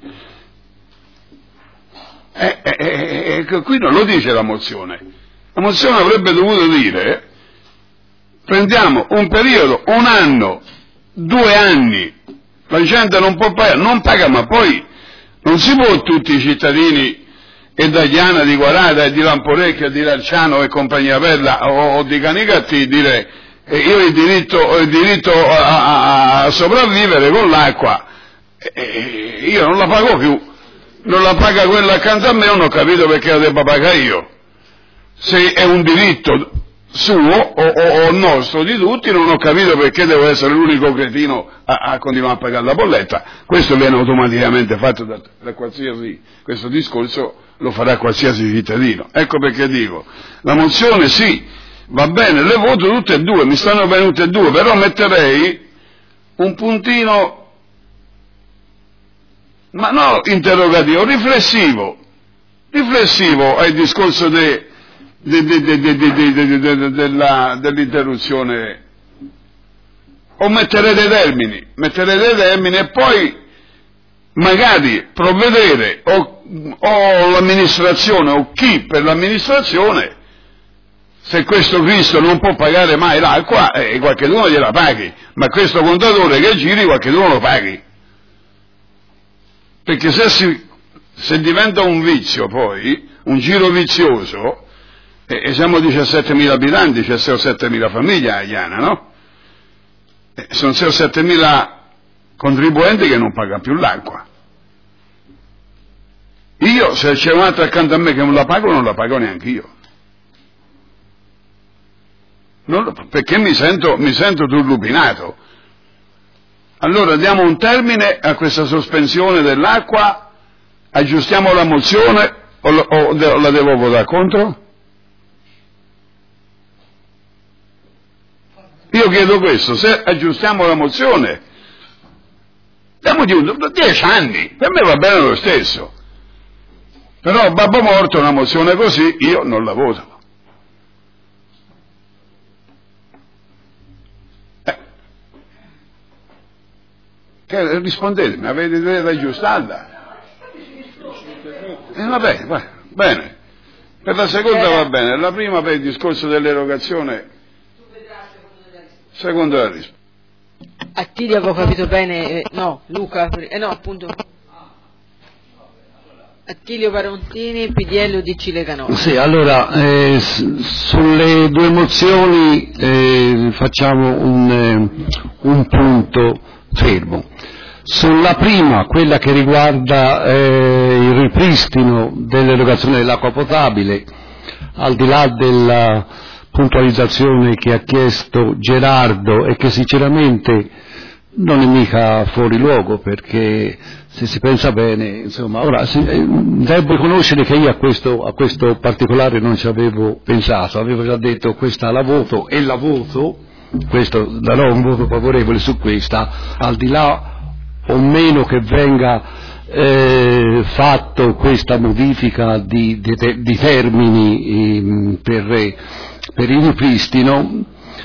Eh, eh, eh, qui non lo dice la mozione. La mozione avrebbe dovuto dire: prendiamo un periodo, un anno, due anni, la gente non può pagare, non paga, ma poi non si può tutti i cittadini e da Chiana, di Guarata, e di Lamporecchio, e di Larciano e compagnia bella, o, o di Canicatti, dire eh, io ho il diritto, ho il diritto a, a, a sopravvivere con l'acqua, eh, io non la pago più, non la paga quella accanto a me, non ho capito perché la debba pagare io. Se è un diritto suo o, o, o nostro di tutti, non ho capito perché devo essere l'unico cretino a, a continuare a pagare la bolletta. Questo viene automaticamente fatto da, da qualsiasi, questo discorso lo farà qualsiasi cittadino. Ecco perché dico, la mozione sì, va bene, le voto tutte e due, mi stanno bene tutte e due, però metterei un puntino, ma no interrogativo, riflessivo, riflessivo al discorso de, de, de, de, de, de, de, de, de, de, della, dell'interruzione, o mettere dei termini, mettere dei termini e poi magari provvedere o, o l'amministrazione o chi per l'amministrazione, se questo Cristo non può pagare mai l'acqua, eh, qualcheduno gliela paghi, ma questo contatore che giri qualcheduno lo paghi, perché se, si, se diventa un vizio poi, un giro vizioso, eh, e siamo diciassettemila abitanti, c'è sei o settemila famiglie a Chiana, no? Eh, sono sei o settemila contribuenti che non pagano più l'acqua. Io, se c'è un altro accanto a me che non la pago, non la pago neanche io. Non, perché mi sento, mi sento turlupinato. Allora diamo un termine a questa sospensione dell'acqua, aggiustiamo la mozione o, o, o la devo votare contro? Io chiedo questo, se aggiustiamo la mozione, diamogli un, dieci anni, per me va bene lo stesso. Però babbo morto, una mozione così, io non la voto. Eh. Che, rispondetemi, avete idea da aggiustarla? Eh, vabbè, va bene. Per la seconda va bene, la prima per il discorso dell'erogazione, seconda la risposta. Attilio avevo capito bene, eh, no, Luca, eh no, appunto. Attilio Parontini, P D L U D C Lega Nord. Sì, allora, eh, s- sulle due mozioni eh, facciamo un, eh, un punto fermo. Sulla prima, quella che riguarda eh, il ripristino dell'erogazione dell'acqua potabile, al di là della puntualizzazione che ha chiesto Gerardo e che sinceramente non è mica fuori luogo, perché se si pensa bene, insomma, ora si, eh, devo riconoscere che io a questo, a questo particolare non ci avevo pensato, avevo già detto questa la voto e la voto, questo darò un voto favorevole su questa, al di là o meno che venga eh, fatto questa modifica di, di, di termini eh, per, per il ripristino.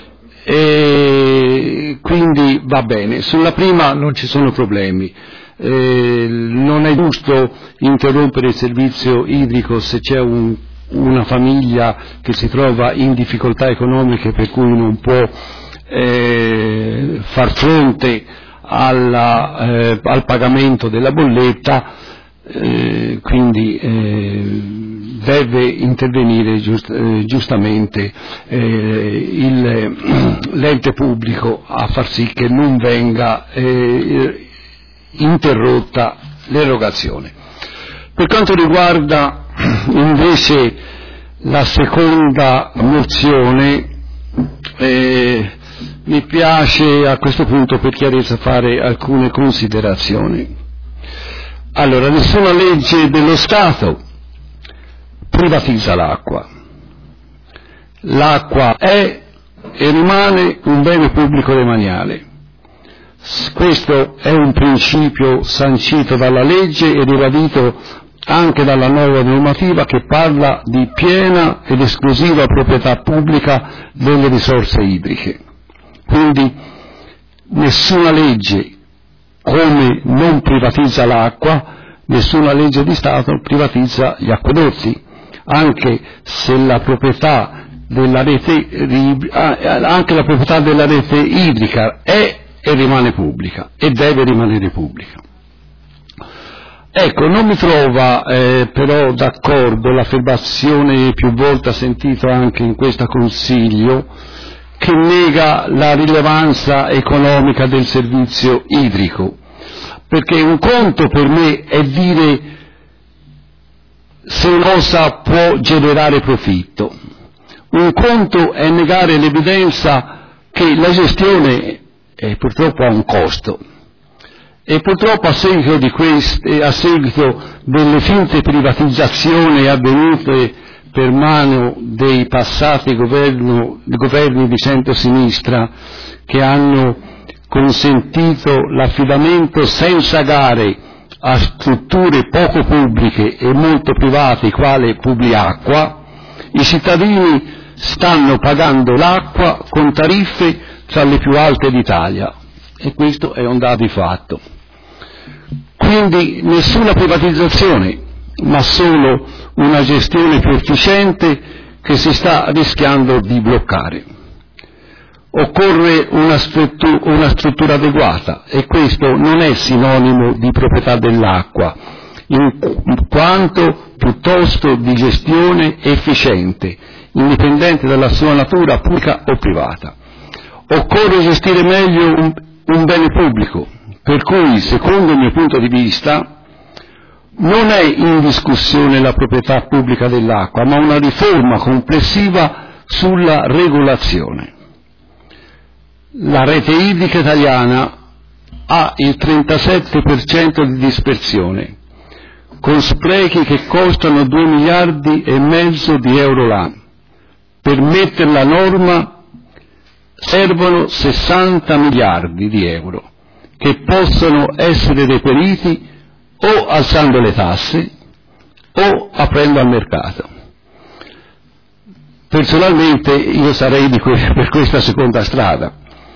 E quindi va bene, sulla prima non ci sono problemi, eh, non è giusto interrompere il servizio idrico se c'è un, una famiglia che si trova in difficoltà economiche per cui non può eh, far fronte alla, eh, al pagamento della bolletta, eh, quindi eh, deve intervenire giust, eh, giustamente eh, il, l'ente pubblico a far sì che non venga eh, interrotta l'erogazione. Per quanto riguarda invece la seconda mozione, eh, mi piace a questo punto per chiarezza fare alcune considerazioni. Allora, nessuna legge dello Stato privatizza l'acqua. L'acqua è e rimane un bene pubblico demaniale. Questo è un principio sancito dalla legge e ribadito anche dalla nuova normativa che parla di piena ed esclusiva proprietà pubblica delle risorse idriche. Quindi nessuna legge, come non privatizza l'acqua, nessuna legge di Stato privatizza gli acquedotti, anche se la proprietà della rete, anche la proprietà della rete idrica è e rimane pubblica e deve rimanere pubblica. Ecco, non mi trova eh, però d'accordo l'affermazione più volte sentita anche in questo Consiglio che nega la rilevanza economica del servizio idrico, perché un conto per me è dire se una cosa può generare profitto, un conto è negare l'evidenza che la gestione eh, purtroppo ha un costo. E purtroppo a seguito, di queste, a seguito delle finte privatizzazioni avvenute per mano dei passati governo, governi di centrosinistra che hanno consentito l'affidamento senza gare a strutture poco pubbliche e molto private quale Publiacqua, i cittadini stanno pagando l'acqua con tariffe tra le più alte d'Italia. E questo è un dato di fatto. Quindi nessuna privatizzazione, ma solo una gestione più efficiente che si sta rischiando di bloccare. Occorre una struttura, una struttura adeguata e questo non è sinonimo di proprietà dell'acqua, in quanto piuttosto di gestione efficiente, indipendente dalla sua natura pubblica o privata. Occorre gestire meglio un, un bene pubblico, per cui, secondo il mio punto di vista, non è in discussione la proprietà pubblica dell'acqua, ma una riforma complessiva sulla regolazione. La rete idrica italiana ha il trentasette per cento di dispersione, con sprechi che costano due miliardi e mezzo di euro l'anno. Per mettere la norma servono sessanta miliardi di euro, che possono essere reperiti o alzando le tasse o aprendo al mercato. Personalmente io sarei di que- per questa seconda strada.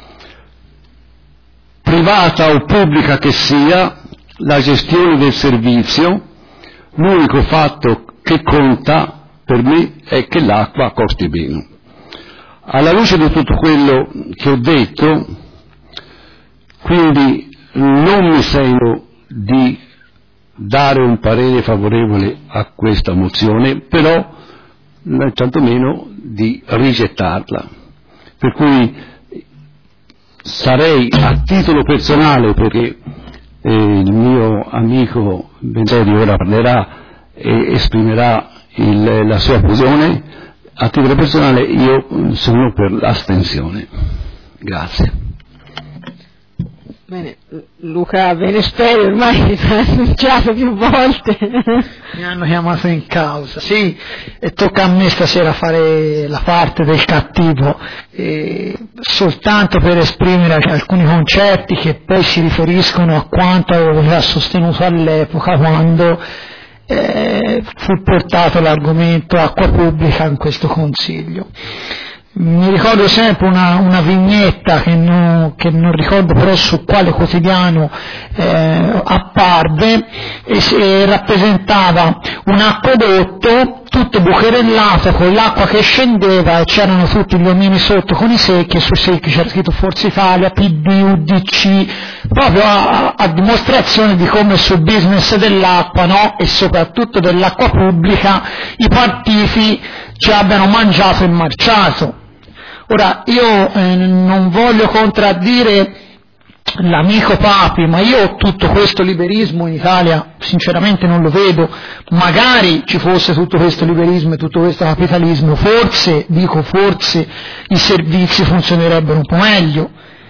Privata o pubblica che sia, la gestione del servizio, l'unico fatto che conta per me è che l'acqua costi meno. Alla luce di tutto quello che ho detto, quindi non mi sento di dare un parere favorevole a questa mozione, però tantomeno di rigettarla. Per cui sarei a titolo personale, perché eh, il mio amico Benzeri ora parlerà e esprimerà il, la sua posizione, a titolo personale io sono per l'astensione. Grazie. Bene, Luca Benesteri ormai l'ha annunciato più volte. Mi hanno chiamato in causa, sì, e tocca a me stasera fare la parte del cattivo, eh, soltanto per esprimere alcuni concetti che poi si riferiscono a quanto avevo già sostenuto all'epoca quando eh, fu portato l'argomento acqua pubblica in questo Consiglio. Mi ricordo sempre una, una vignetta che non, che non ricordo però su quale quotidiano eh, apparve e, e rappresentava un acquedotto tutto bucherellato con l'acqua che scendeva e c'erano tutti gli omini sotto con i secchi e sui secchi c'era scritto Forza Italia, P D, U D C, proprio a, a dimostrazione di come sul business dell'acqua, no? E soprattutto dell'acqua pubblica i partiti ci abbiano mangiato e marciato. Ora, io eh, non voglio contraddire l'amico Papi, ma io tutto questo liberismo in Italia sinceramente non lo vedo. Magari ci fosse tutto questo liberismo e tutto questo capitalismo, forse, dico forse, i servizi funzionerebbero un po' meglio.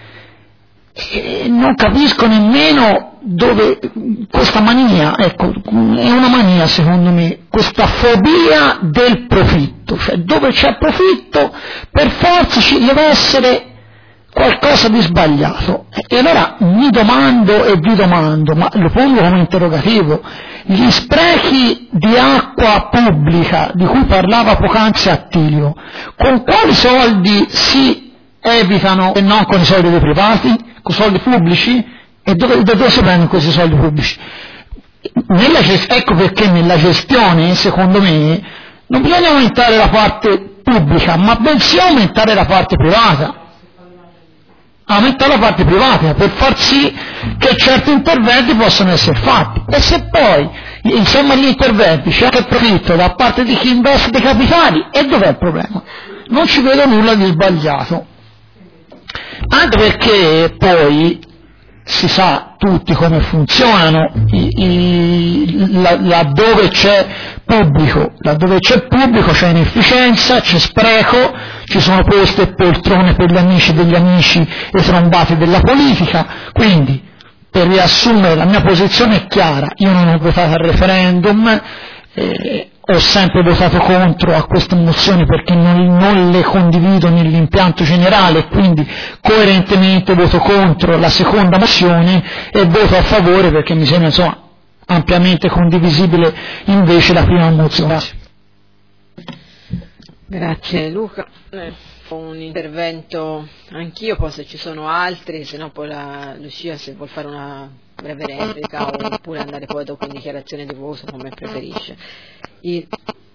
E non capisco nemmeno dove questa mania, ecco, è una mania secondo me, questa fobia del profitto, cioè dove c'è profitto per forza ci deve essere qualcosa di sbagliato. E allora mi domando e vi domando, ma lo pongo come interrogativo, gli sprechi di acqua pubblica di cui parlava poc'anzi Attilio, con quali soldi si evitano e non con i soldi dei privati, con i soldi pubblici? E dove, da dove si prendono questi soldi pubblici? Nella, ecco perché nella gestione, secondo me, non bisogna aumentare la parte pubblica, ma bensì aumentare la parte privata. Aumentare la parte privata per far sì che certi interventi possano essere fatti. E se poi insieme agli interventi c'è anche il profitto da parte di chi investe dei capitali, e dov'è il problema? Non ci vedo nulla di sbagliato, anche perché poi si sa tutti come funzionano i, i, la, laddove c'è pubblico, laddove c'è pubblico c'è inefficienza, c'è spreco, ci sono poste e poltrone per gli amici degli amici e trombati della politica. Quindi, per riassumere, la mia posizione è chiara: io non ho votato al referendum, eh, ho sempre votato contro a queste mozioni perché non, non le condivido nell'impianto generale, e quindi coerentemente voto contro la seconda mozione e voto a favore perché mi sembra, insomma, ampiamente condivisibile invece la prima mozione. Grazie Luca. Eh, un intervento anch'io, poi se ci sono altri, se no poi la Lucia, se vuol fare una breve replica oppure andare poi dopo in dichiarazione di voto, come preferisce. I...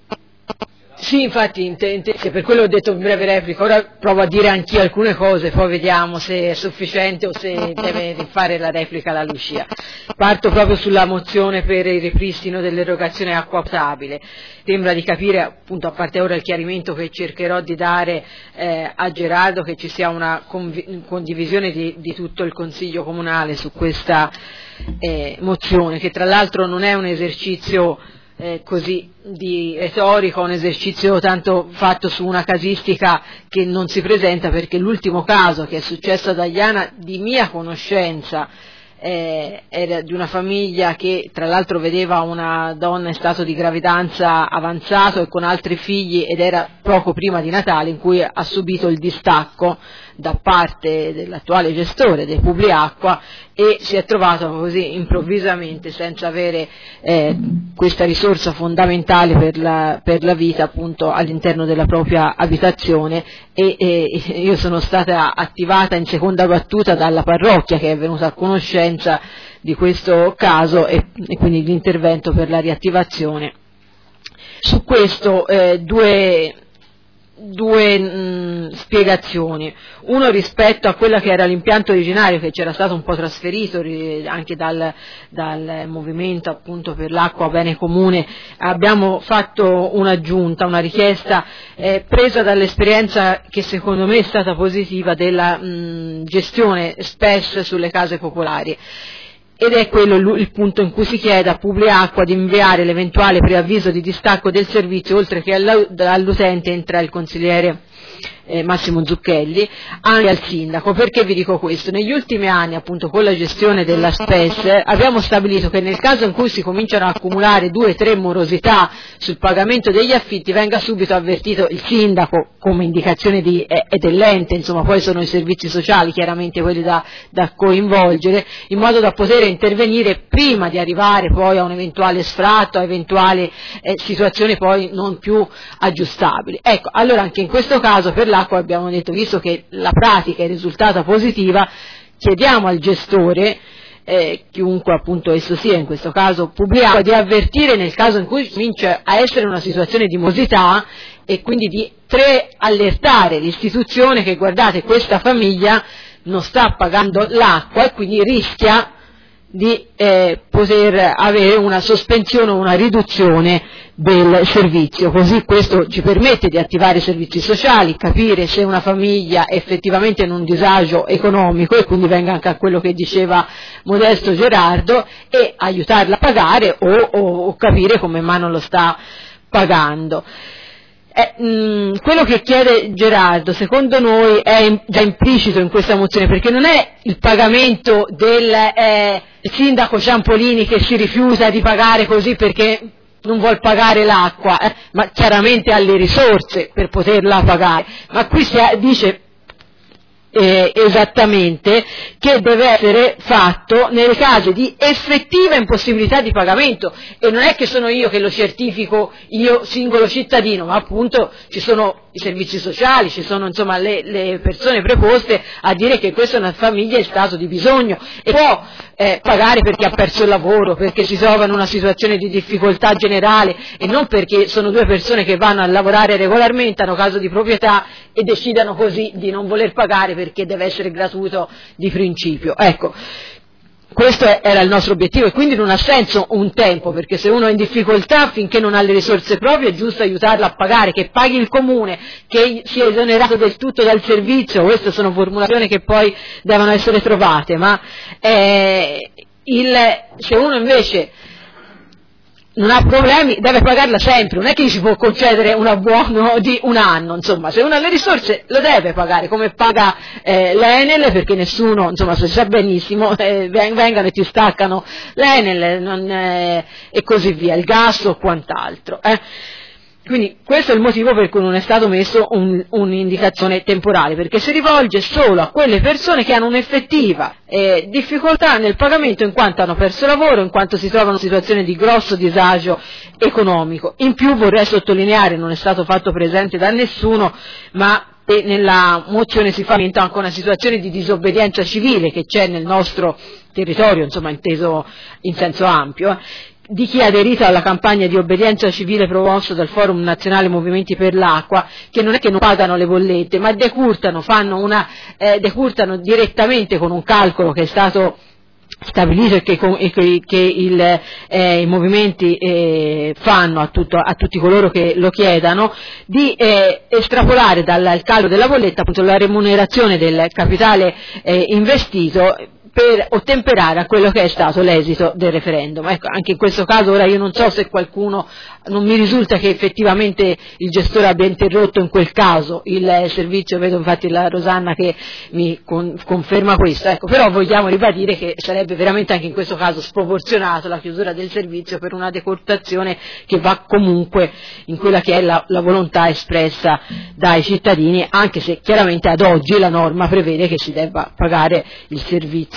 Sì, infatti, in te, in te, per quello ho detto in breve replica. Ora provo a dire anch'io alcune cose, poi vediamo se è sufficiente o se deve rifare la replica la Lucia. Parto proprio sulla mozione per il ripristino dell'erogazione acqua potabile. Sembra di capire, appunto, a parte ora il chiarimento che cercherò di dare eh, a Gerardo, che ci sia una conv- condivisione di, di tutto il Consiglio Comunale su questa eh, mozione, che tra l'altro non è un esercizio Eh, così di retorica, un esercizio tanto fatto su una casistica che non si presenta, perché l'ultimo caso che è successo ad Agliana di mia conoscenza eh, era di una famiglia che tra l'altro vedeva una donna in stato di gravidanza avanzato e con altri figli, ed era poco prima di Natale, in cui ha subito il distacco da parte dell'attuale gestore dei Publiacqua e si è trovato così improvvisamente senza avere eh, questa risorsa fondamentale per la, per la vita, appunto, all'interno della propria abitazione. E, e io sono stata attivata in seconda battuta dalla parrocchia, che è venuta a conoscenza di questo caso, e, e quindi l'intervento per la riattivazione. Su questo eh, due due mh, spiegazioni. Uno rispetto a quella che era l'impianto originario, che c'era stato un po' trasferito ri, anche dal, dal movimento, appunto, per l'acqua bene comune. Abbiamo fatto un'aggiunta, una richiesta eh, presa dall'esperienza che secondo me è stata positiva della mh, gestione S P E S sulle case popolari. Ed è quello il punto in cui si chiede a Publiacqua di inviare l'eventuale preavviso di distacco del servizio, oltre che all'utente, entra il consigliere eh, Massimo Zucchelli, anche al sindaco. Perché vi dico questo? Negli ultimi anni, appunto, con la gestione della S P E S abbiamo stabilito che nel caso in cui si cominciano a accumulare due o tre morosità sul pagamento degli affitti, venga subito avvertito il sindaco come indicazione di, eh, dell'ente, insomma poi sono i servizi sociali chiaramente quelli da, da coinvolgere, in modo da poter intervenire prima di arrivare poi a un eventuale sfratto, a eventuali eh, situazioni poi non più aggiustabili. Ecco, allora anche in questo caso per l'acqua abbiamo detto, visto che la pratica è risultata positiva, chiediamo al gestore, eh, chiunque appunto esso sia, in questo caso Publiacqua, di avvertire nel caso in cui comincia a essere una situazione di morosità, e quindi di tre allertare l'istituzione che, guardate, questa famiglia non sta pagando l'acqua e quindi rischia di eh, poter avere una sospensione o una riduzione del servizio, così questo ci permette di attivare i servizi sociali, capire se una famiglia è effettivamente in un disagio economico, e quindi venga anche a quello che diceva Modesto Gerardo, e aiutarla a pagare o, o, o capire come mai non lo sta pagando. Eh, mh, quello che chiede Gerardo secondo noi è in, già implicito in questa mozione, perché non è il pagamento del eh, sindaco Ciampolini che si rifiuta di pagare così perché non vuol pagare l'acqua, eh, ma chiaramente ha le risorse per poterla pagare, ma qui si dice Eh, esattamente che deve essere fatto nelle casi di effettiva impossibilità di pagamento, e non è che sono io che lo certifico, io singolo cittadino, ma appunto ci sono i servizi sociali, ci sono insomma le, le persone preposte a dire che questa è una famiglia in stato di bisogno e può eh, pagare perché ha perso il lavoro, perché si trova in una situazione di difficoltà generale, e non perché sono due persone che vanno a lavorare regolarmente, hanno caso di proprietà e decidano così di non voler pagare perché deve essere gratuito di principio. Ecco, questo era il nostro obiettivo, e quindi non ha senso un tempo, perché se uno è in difficoltà finché non ha le risorse proprie è giusto aiutarlo a pagare, che paghi il comune, che sia esonerato del tutto dal servizio. Queste sono formulazioni che poi devono essere trovate, ma eh, il, se uno invece non ha problemi deve pagarla sempre, non è che gli si può concedere un abbuono di un anno, insomma, se uno ha le risorse lo deve pagare, come paga eh, l'Enel, perché nessuno, insomma, si sa benissimo, eh, vengano e ti staccano l'Enel non, eh, e così via, il gas o quant'altro. Eh. Quindi questo è il motivo per cui non è stato messo un, un'indicazione temporale, perché si rivolge solo a quelle persone che hanno un'effettiva eh, difficoltà nel pagamento, in quanto hanno perso lavoro, in quanto si trovano in una situazione di grosso disagio economico. In più vorrei sottolineare, non è stato fatto presente da nessuno, ma e nella mozione si fa anche una situazione di disobbedienza civile che c'è nel nostro territorio, insomma inteso in senso ampio, eh, di chi ha aderito alla campagna di obbedienza civile promossa dal Forum Nazionale Movimenti per l'Acqua, che non è che non pagano le bollette, ma decurtano, fanno una, eh, decurtano direttamente con un calcolo che è stato stabilito e che, e che, che il, eh, i movimenti eh, fanno a, tutto, a tutti coloro che lo chiedano, di eh, estrapolare dal calcolo della bolletta appunto la remunerazione del capitale eh, investito per ottemperare a quello che è stato l'esito del referendum. Ecco, anche in questo caso ora io non so se qualcuno, non mi risulta che effettivamente il gestore abbia interrotto in quel caso il servizio, vedo infatti la Rosanna che mi con, conferma questo, ecco, però vogliamo ribadire che sarebbe veramente anche in questo caso sproporzionato la chiusura del servizio per una decurtazione che va comunque in quella che è la, la volontà espressa dai cittadini, anche se chiaramente ad oggi la norma prevede che si debba pagare il servizio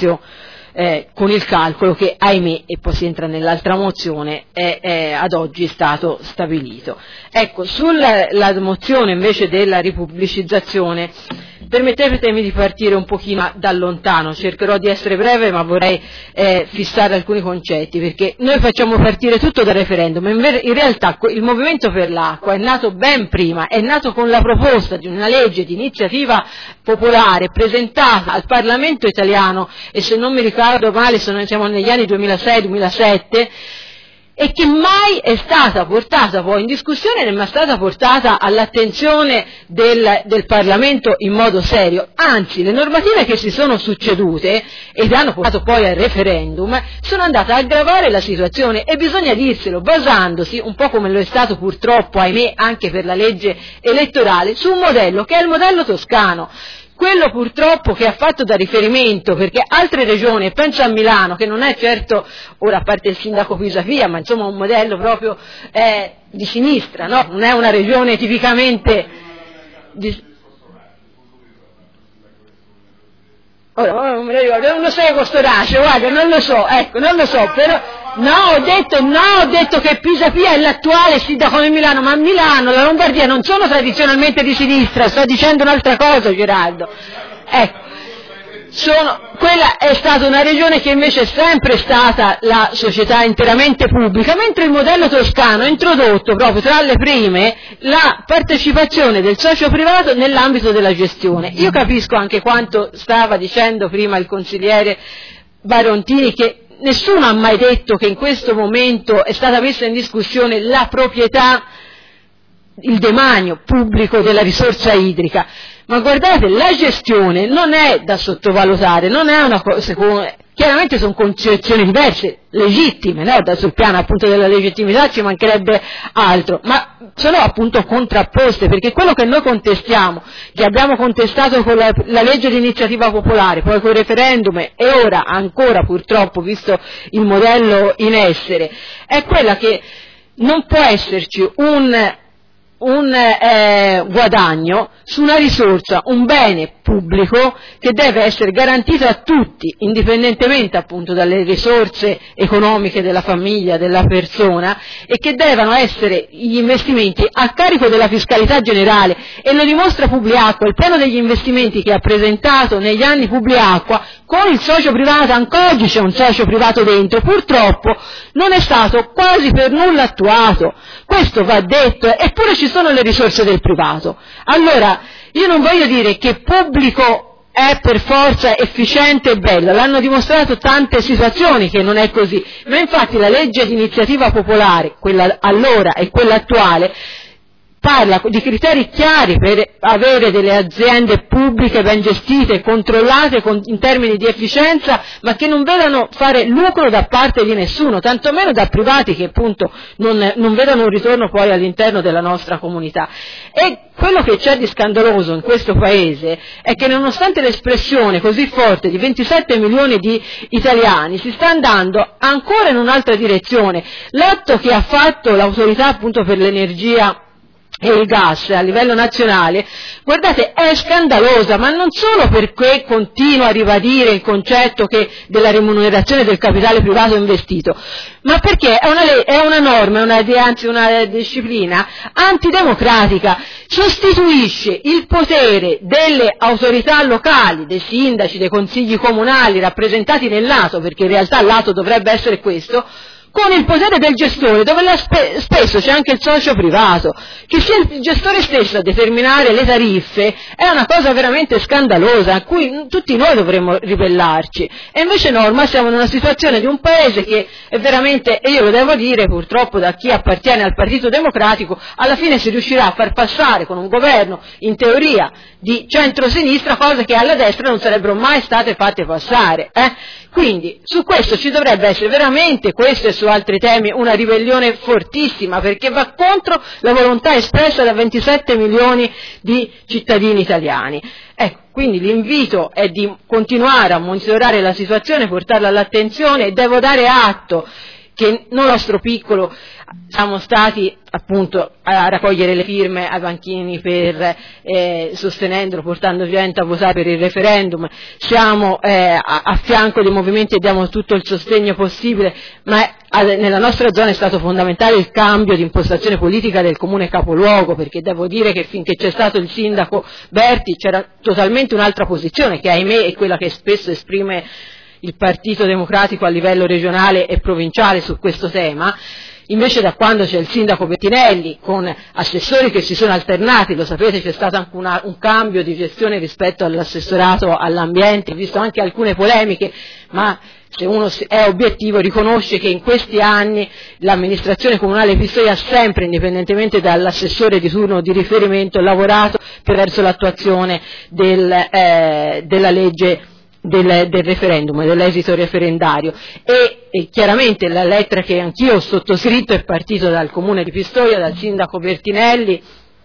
Eh, con il calcolo che, ahimè, e poi si entra nell'altra mozione, è, è ad oggi stato stabilito. Ecco, sulla la mozione invece della ripubblicizzazione, permettetemi di partire un pochino da lontano, cercherò di essere breve ma vorrei eh, fissare alcuni concetti, perché noi facciamo partire tutto dal referendum, in, ver- in realtà il Movimento per l'Acqua è nato ben prima, è nato con la proposta di una legge di iniziativa popolare presentata al Parlamento italiano, e se non mi ricordo male sono, siamo negli anni duemilasei duemilasette, e che mai è stata portata poi in discussione, né mai è stata portata all'attenzione del, del Parlamento in modo serio. Anzi, le normative che si sono succedute ed hanno portato poi al referendum sono andate a aggravare la situazione, e bisogna dirselo, basandosi, un po' come lo è stato purtroppo, ahimè, anche per la legge elettorale, su un modello che è il modello toscano. Quello purtroppo che ha fatto da riferimento, perché altre regioni, penso a Milano, che non è certo, ora a parte il sindaco Pisapia, ma insomma un modello proprio eh, di sinistra, no? Non è una regione tipicamente di... Ora, non me lo ricordo, non lo so questo Race, guarda, non lo so, ecco, non lo so, però... No, ho detto, no, ho detto che Pisapia è l'attuale sindaco di Milano, ma Milano, la Lombardia non sono tradizionalmente di sinistra, sto dicendo un'altra cosa, Gerardo. Ecco, sono, quella è stata una regione che invece è sempre stata la società interamente pubblica, mentre il modello toscano ha introdotto proprio tra le prime la partecipazione del socio privato nell'ambito della gestione. Io capisco anche quanto stava dicendo prima il consigliere Barontini, che nessuno ha mai detto che in questo momento è stata messa in discussione la proprietà, il demanio pubblico della risorsa idrica, ma guardate, la gestione non è da sottovalutare, non è una cosa, chiaramente sono concezioni diverse, legittime, no? Sul piano appunto della legittimità ci mancherebbe altro, ma sono appunto contrapposte, perché quello che noi contestiamo, che abbiamo contestato con la, la legge di iniziativa popolare, poi con il referendum e ora ancora purtroppo, visto il modello in essere, è quella che non può esserci un un eh, guadagno su una risorsa, un bene pubblico che deve essere garantito a tutti, indipendentemente appunto dalle risorse economiche della famiglia, della persona, e che devono essere gli investimenti a carico della fiscalità generale, e lo dimostra Publiacqua, il piano degli investimenti che ha presentato negli anni Publiacqua con il socio privato, ancora oggi c'è un socio privato dentro, purtroppo non è stato quasi per nulla attuato, questo va detto, eppure ci sono le risorse del privato. Allora, io non voglio dire che pubblico è per forza efficiente e bello, l'hanno dimostrato tante situazioni che non è così, ma infatti la legge di iniziativa popolare, quella allora e quella attuale, parla di criteri chiari per avere delle aziende pubbliche ben gestite, controllate con, in termini di efficienza, ma che non vedano fare lucro da parte di nessuno, tantomeno da privati che appunto non, non vedano un ritorno poi all'interno della nostra comunità. E quello che c'è di scandaloso in questo Paese è che nonostante l'espressione così forte di ventisette milioni di italiani si sta andando ancora in un'altra direzione. L'atto che ha fatto l'autorità appunto per l'energia e il gas a livello nazionale, guardate, è scandalosa, ma non solo perché continua a ribadire il concetto che della remunerazione del capitale privato investito, ma perché è una, è una norma, una, anzi una disciplina antidemocratica, sostituisce il potere delle autorità locali, dei sindaci, dei consigli comunali rappresentati nell'A T O, perché in realtà l'A T O dovrebbe essere questo, con il potere del gestore, dove la spe- spesso c'è anche il socio privato. Che sia il gestore stesso a determinare le tariffe è una cosa veramente scandalosa, a cui tutti noi dovremmo ribellarci. E invece no, ormai siamo in una situazione di un paese che è veramente, e io lo devo dire purtroppo da chi appartiene al Partito Democratico, alla fine si riuscirà a far passare con un governo, in teoria, di centro-sinistra, cose che alla destra non sarebbero mai state fatte passare. Eh? Quindi su questo ci dovrebbe essere veramente, questo e su altri temi, una ribellione fortissima, perché va contro la volontà espressa da ventisette milioni di cittadini italiani. Ecco, quindi l'invito è di continuare a monitorare la situazione, portarla all'attenzione, e devo dare atto che noi nostro piccolo siamo stati appunto a raccogliere le firme ai banchini per eh, sostenendolo, portando gente a votare per il referendum, siamo eh, a, a fianco dei movimenti e diamo tutto il sostegno possibile, ma a, nella nostra zona è stato fondamentale il cambio di impostazione politica del comune capoluogo, perché devo dire che finché c'è stato il sindaco Berti c'era totalmente un'altra posizione, che ahimè è quella che spesso esprime il Partito Democratico a livello regionale e provinciale su questo tema. Invece da quando c'è il sindaco Bettinelli, con assessori che si sono alternati, lo sapete, c'è stato anche una, un cambio di gestione rispetto all'assessorato all'ambiente, visto anche alcune polemiche, ma se uno è obiettivo riconosce che in questi anni l'amministrazione comunale di Pistoia ha sempre, indipendentemente dall'assessore di turno di riferimento, lavorato verso l'attuazione del, eh, della legge Del, del referendum, dell'esito referendario, e, e chiaramente la lettera che anch'io ho sottoscritto è partita dal comune di Pistoia, dal sindaco Bertinelli,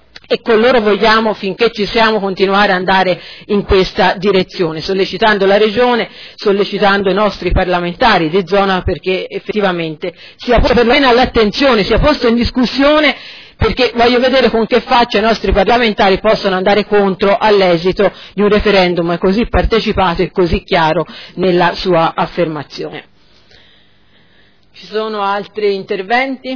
e con loro vogliamo, finché ci siamo, continuare ad andare in questa direzione, sollecitando la regione, sollecitando i nostri parlamentari di zona, perché effettivamente sia posto perlomeno all'attenzione, sia posto in discussione, perché voglio vedere con che faccia i nostri parlamentari possono andare contro all'esito di un referendum così partecipato e così chiaro nella sua affermazione. Ci sono altri interventi?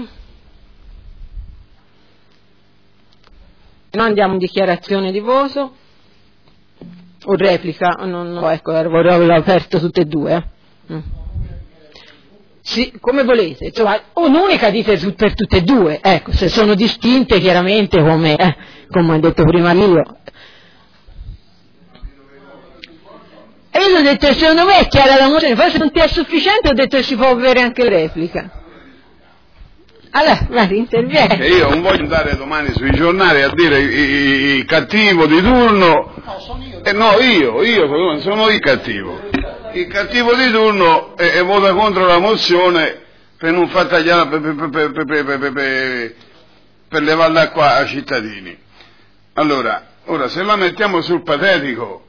No, andiamo in dichiarazione di voto o replica? Non, no, ecco, vorrei aperto tutte e due. Eh. Mm. Sì, come volete, insomma, un'unica dite per tutte e due, ecco, se sono distinte chiaramente come, eh, come ho detto prima io. E io ho detto che secondo me è chiara la mozione, forse non ti è sufficiente, ho detto che si può avere anche replica. Allora, guarda, intervieni. E io non voglio andare domani sui giornali a dire il cattivo di turno. No, sono io. Eh, no, io, io sono il cattivo. Il cattivo di turno e, e vota contro la mozione per non far tagliare per, per, per, per, per, per, per, per levare l'acqua ai cittadini. Allora, ora se la mettiamo sul patetico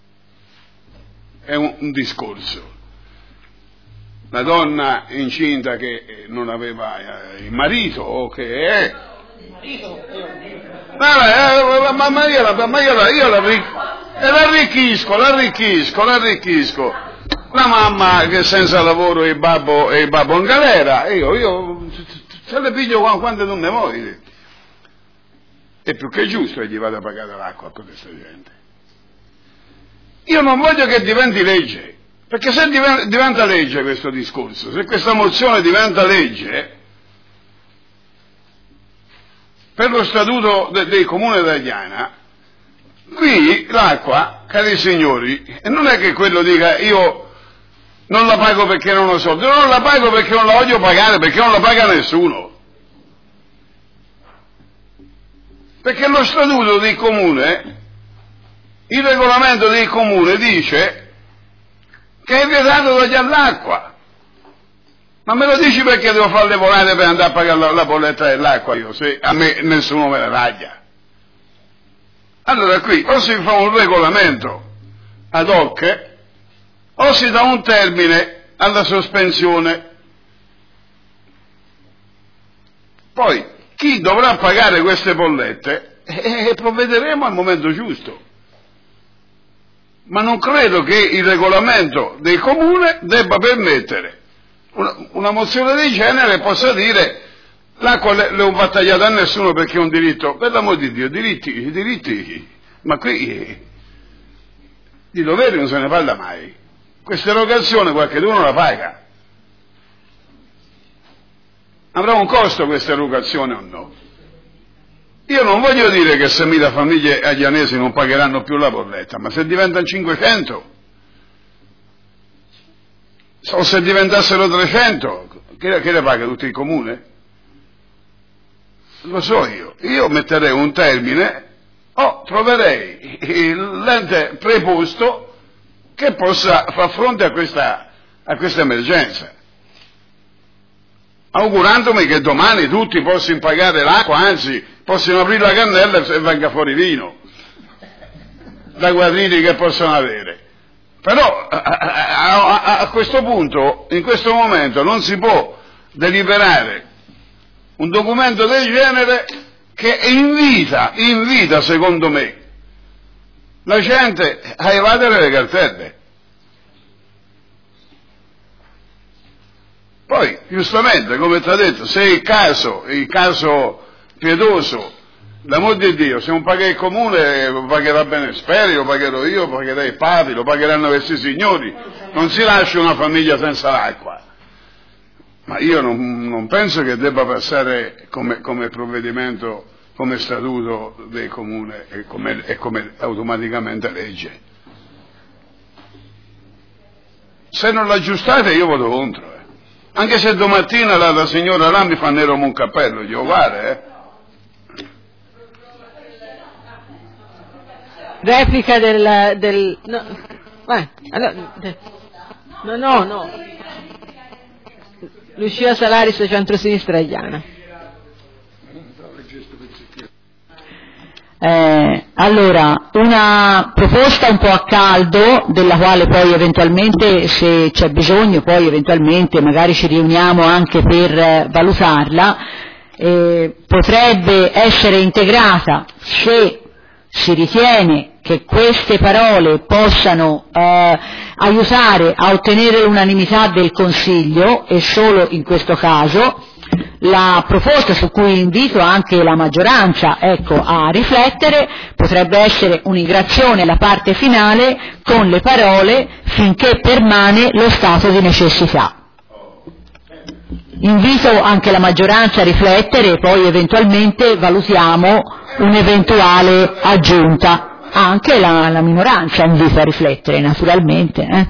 è un, un discorso. La donna incinta che non aveva il marito o che è... Vabbè, ma, ma io, la, ma io, la, io la, l'arricchisco, l'arricchisco, l'arricchisco. La mamma che senza lavoro e il babbo, e il babbo in galera, io, io se le piglio quando non ne voglio. È più che giusto che gli vada a pagare l'acqua a questa gente. Io non voglio che diventi legge. Perché se diventa legge questo discorso, se questa mozione diventa legge, per lo statuto de, dei comuni italiana, qui l'acqua, cari signori, non è che quello dica io non la pago perché non ho soldi, non la pago perché non la voglio pagare, perché non la paga nessuno. Perché lo statuto del comune, il regolamento del comune dice che è vietato tagliare l'acqua. Ma me lo dici perché devo fare le volate per andare a pagare la, la bolletta dell'acqua io, se a me nessuno me la taglia? Allora qui o si fa un regolamento ad hoc o si dà un termine alla sospensione. Poi chi dovrà pagare queste bollette eh, provvederemo al momento giusto. Ma non credo che il regolamento del comune debba permettere una, una mozione del genere possa dire l'acqua le, non va tagliata a nessuno perché è un diritto. Per l'amor di Dio, diritti, diritti, ma qui di doveri non se ne parla mai. Questa erogazione qualcuno la paga. Avrà un costo questa erogazione o no? Io non voglio dire che seimila famiglie aglianesi non pagheranno più la bolletta, ma se diventano cinquecento, o se diventassero trecento, che, che le paga tutto il comune? Lo so io. Io metterei un termine o troverei l'ente preposto che possa far fronte a questa, a questa emergenza, augurandomi che domani tutti possano pagare l'acqua, anzi possono aprire la cannella e venga fuori vino da quadrini che possono avere. Però a, a, a questo punto, in questo momento, non si può deliberare un documento del genere che invita, invita secondo me la gente a evadere le cartelle. Poi, giustamente, come ti ha detto, se il caso, il caso pietoso, l'amor di Dio, se non paga il comune lo pagherà Benesperi, lo pagherò io, lo pagherà i padri, lo pagheranno questi signori, non si lascia una famiglia senza l'acqua. Ma io non, non penso che debba passare come, come provvedimento, come statuto del comune e come, e come automaticamente legge. Se non l'aggiustate io voto contro. Eh. Anche se domattina la, la signora là mi fa nero come un cappello, glielo pare, eh? Replica del... del no, vai, allora, no, no, no. Lucia Salaris, centrosinistra italiana. Eh, allora, una proposta un po' a caldo, della quale poi eventualmente, se c'è bisogno, poi eventualmente magari ci riuniamo anche per eh, valutarla, eh, potrebbe essere integrata, se si ritiene che queste parole possano eh, aiutare a ottenere l'unanimità del Consiglio, e solo in questo caso, la proposta su cui invito anche la maggioranza, ecco, a riflettere potrebbe essere un'ingrazione alla parte finale con le parole finché permane lo stato di necessità. Invito anche la maggioranza a riflettere e poi eventualmente valutiamo un'eventuale aggiunta. anche la, la minoranza invita a riflettere, naturalmente. Eh.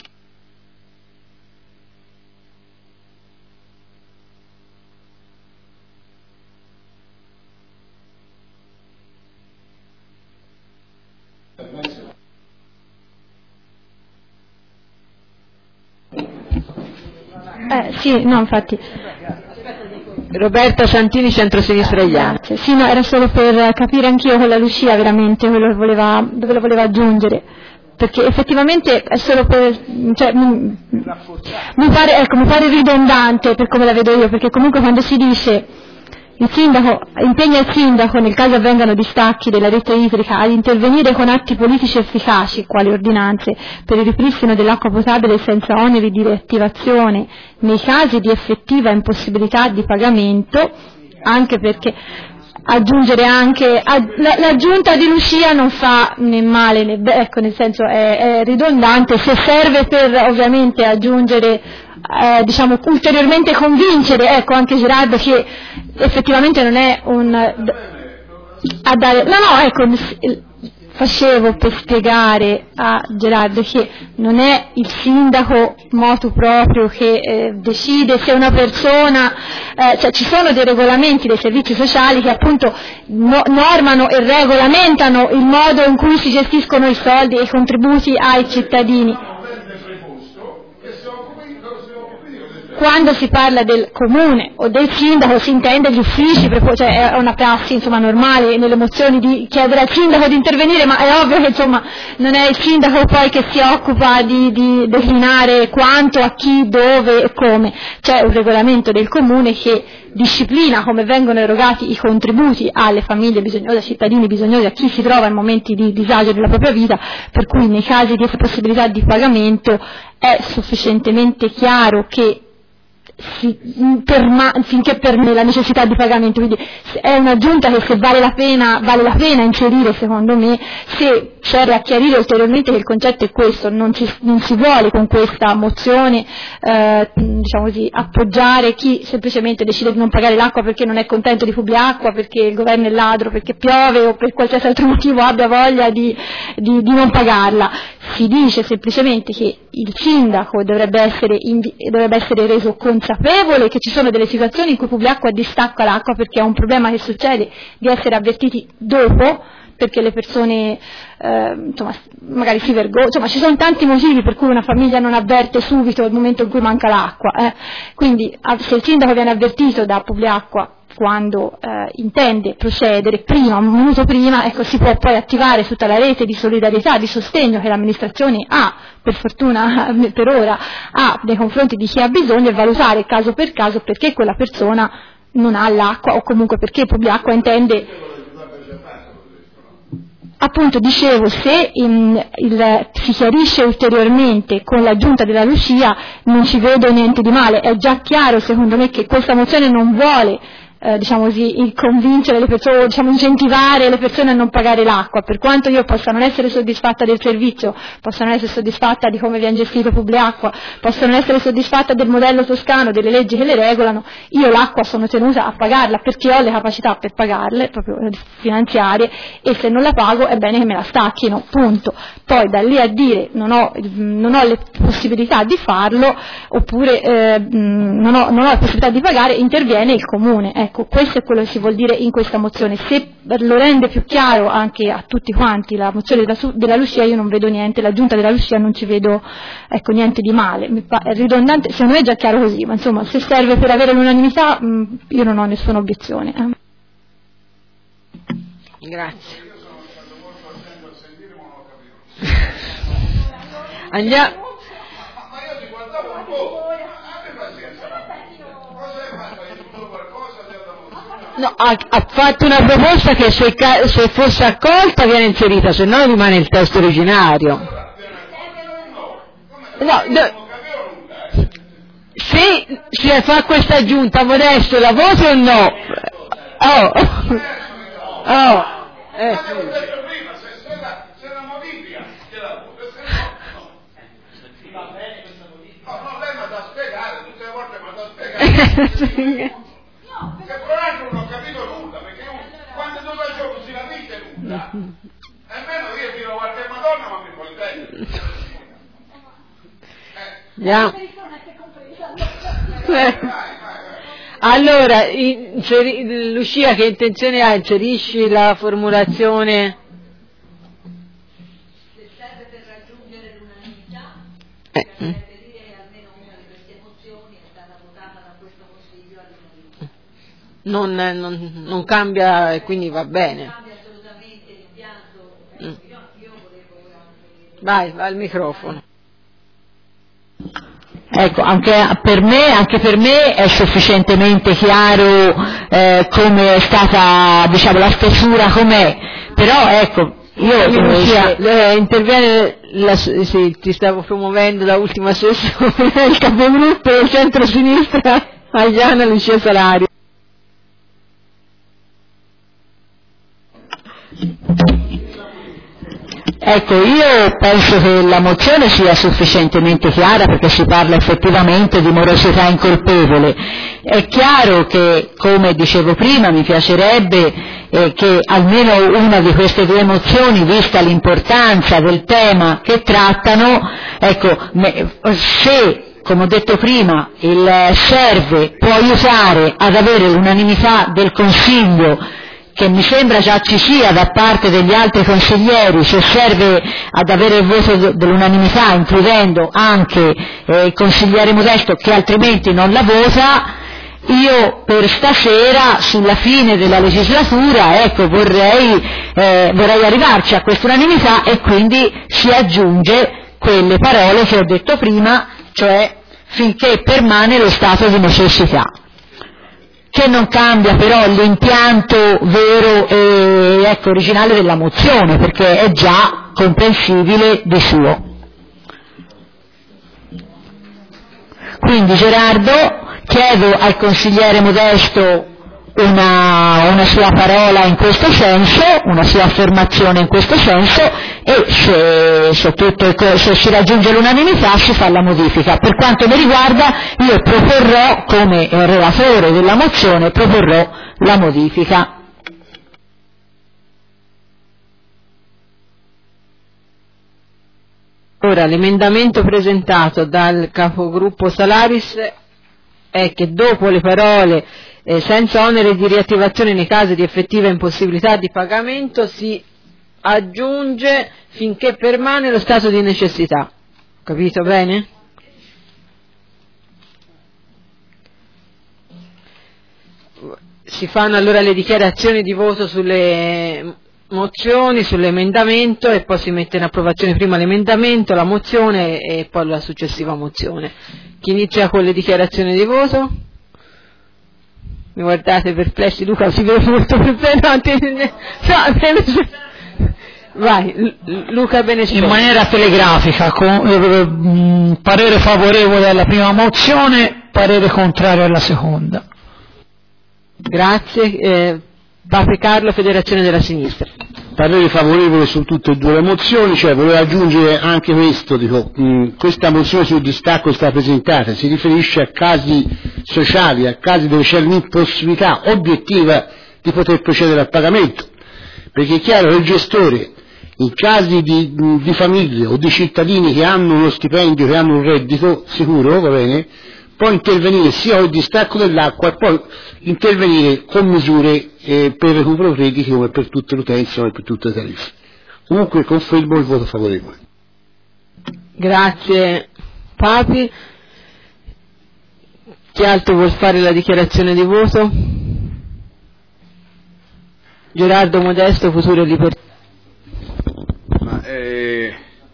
Eh, sì, no, infatti. Roberta Santini, Centrosinistra Italiana. Sì, no, era solo per capire anch'io con la Lucia veramente quello che voleva, dove lo voleva aggiungere, perché effettivamente è solo per, cioè, mi, mi pare, ecco, mi pare ridondante per come la vedo io, perché comunque quando si dice il sindaco impegna il sindaco nel caso avvengano distacchi della rete idrica ad intervenire con atti politici efficaci, quali ordinanze, per il ripristino dell'acqua potabile senza oneri di riattivazione nei casi di effettiva impossibilità di pagamento, anche perché aggiungere anche la, l'aggiunta di Lucia non fa né male né bene, ecco, nel senso è, è ridondante, se serve per ovviamente aggiungere eh, diciamo ulteriormente convincere, ecco, anche Gerardo che effettivamente non è un a dare, no no ecco facevo per spiegare a Gerardo che non è il sindaco motu proprio che eh, decide se una persona, eh, cioè ci sono dei regolamenti dei servizi sociali che appunto no, normano e regolamentano il modo in cui si gestiscono i soldi e i contributi ai cittadini. Quando si parla del comune o del sindaco si intende gli uffici, cioè è una prassi insomma normale nelle mozioni di chiedere al sindaco di intervenire, ma è ovvio che insomma non è il sindaco poi che si occupa di, di declinare quanto, a chi, dove e come. C'è un regolamento del comune che disciplina come vengono erogati i contributi alle famiglie bisognose, ai cittadini bisognosi, a chi si trova in momenti di disagio della propria vita, per cui nei casi di possibilità di pagamento è sufficientemente chiaro che Si, perma, finché permane la necessità di pagamento, quindi è un'aggiunta che se vale la pena vale la pena inserire, secondo me, se serve a chiarire ulteriormente che il concetto è questo, non, ci, non si vuole con questa mozione eh, diciamo così, appoggiare chi semplicemente decide di non pagare l'acqua perché non è contento di Publiacqua, perché il governo è ladro, perché piove o per qualsiasi altro motivo abbia voglia di, di, di non pagarla. Si dice semplicemente che il sindaco dovrebbe essere, invi- dovrebbe essere reso consapevole che ci sono delle situazioni in cui Publiacqua distacca l'acqua perché è un problema che succede, di essere avvertiti dopo, perché le persone eh, insomma, magari si vergognano, insomma ci sono tanti motivi per cui una famiglia non avverte subito il momento in cui manca l'acqua. Eh. Quindi se il sindaco viene avvertito da Publiacqua quando eh, intende procedere prima, un minuto prima, ecco, si può poi attivare tutta la rete di solidarietà, di sostegno che l'amministrazione ha, per fortuna per ora, ha nei confronti di chi ha bisogno e valutare caso per caso perché quella persona non ha l'acqua o comunque perché Publiacqua intende. Appunto dicevo, se in, il, si chiarisce ulteriormente con l'aggiunta della Lucia non ci vedo niente di male, è già chiaro secondo me che questa mozione non vuole Eh, diciamo così, convincere le persone, diciamo incentivare le persone a non pagare l'acqua, per quanto io possa non essere soddisfatta del servizio, possa non essere soddisfatta di come viene gestito Publiacqua, possa non essere soddisfatta del modello toscano, delle leggi che le regolano, io l'acqua sono tenuta a pagarla perché ho le capacità per pagarle, proprio finanziarie, e se non la pago è bene che me la stacchino, punto. Poi da lì a dire non ho, non ho le possibilità di farlo, oppure eh, non, ho, non ho la possibilità di pagare, interviene il comune. Ecco, questo è quello che si vuol dire in questa mozione. Se lo rende più chiaro anche a tutti quanti la mozione della, della Lucia, io non vedo niente, l'aggiunta della Lucia non ci vedo, ecco, niente di male. Mi pa- è ridondante, secondo me è già chiaro così, ma insomma se serve per avere l'unanimità mh, io non ho nessuna obiezione. Eh. Grazie. Andiamo. No, ha, ha fatto una proposta che se, se fosse accolta viene inserita, se no rimane il testo originario. No, no. Se si fa questa aggiunta, Modesto, la voto o no? Oh, oh. Eh. Che tra l'altro non ho capito nulla, perché quando non la gioco si la dice nulla, almeno Yeah. Eh. Allora, inseri- Lucia, che intenzione hai? Inserisci la formulazione? Se serve per raggiungere l'unanimità, Eh. per reperire almeno una di queste mozioni è stata votata da questo Consiglio all'unanimità. Non, non, non cambia e quindi va bene. Non cambia assolutamente l'impianto. Mm. Io, io volevo ora... Vai, va al microfono. Ecco, anche per me, anche per me è sufficientemente chiaro eh, come è stata, diciamo, la stesura com'è, però ecco, io Lucia, eh, interviene, la, sì, ti stavo promuovendo la ultima sessione, il capogruppo del centro-sinistra, Agliana Lucia Salario. Ecco, io penso che la mozione sia sufficientemente chiara perché si parla effettivamente di morosità incolpevole. È chiaro che, come dicevo prima, mi piacerebbe eh, che almeno una di queste due mozioni, vista l'importanza del tema che trattano, ecco, me, se, come ho detto prima, il serve può aiutare ad avere l'unanimità del Consiglio, che mi sembra già ci sia da parte degli altri consiglieri, se serve ad avere il voto dell'unanimità, includendo anche eh, il consigliere Modesto che altrimenti non la vota, io per stasera, sulla fine della legislatura, ecco, vorrei, eh, vorrei arrivarci a questa unanimità e quindi si aggiunge quelle parole che ho detto prima, cioè finché permane lo stato di necessità, che non cambia però l'impianto vero e ecco, originale della mozione, perché è già comprensibile di suo. Quindi Gerardo, chiedo al consigliere Modesto una, una sua parola in questo senso, una sua affermazione in questo senso, e se, se, tutto, se si raggiunge l'unanimità si fa la modifica. Per quanto mi riguarda io proporrò, come relatore della mozione, proporrò la modifica. Ora, l'emendamento presentato dal capogruppo Salaris è che dopo le parole eh, senza onere di riattivazione nei casi di effettiva impossibilità di pagamento si aggiunge finché permane lo stato di necessità. Capito bene? Si fanno allora le dichiarazioni di voto sulle mozioni, sull'emendamento e poi si mette in approvazione prima l'emendamento, la mozione e poi la successiva mozione. Chi inizia con le dichiarazioni di voto? Mi guardate perplessi, Luca si vede molto perplessi. Vai, Luca Benesco. In maniera telegrafica, con, eh, parere favorevole alla prima mozione, parere contrario alla seconda. Grazie. Eh, Papi Carlo, Federazione della Sinistra. Parere favorevole su tutte e due le mozioni, cioè volevo aggiungere anche questo, dico, mh, questa mozione sul distacco sta presentata, si riferisce a casi sociali, a casi dove c'è l'impossibilità obiettiva di poter procedere al pagamento, perché è chiaro che il gestore, in casi di, di famiglie o di cittadini che hanno uno stipendio, che hanno un reddito sicuro, va bene, può intervenire sia con il distacco dell'acqua e poi intervenire con misure eh, per il recupero crediti come per tutte le utenze e per tutte le tariffe. Comunque confermo il voto favorevole. Grazie Papi. Chi altro vuol fare la dichiarazione di voto? Gerardo Modesto, Futuro e Libertà. Ma, eh...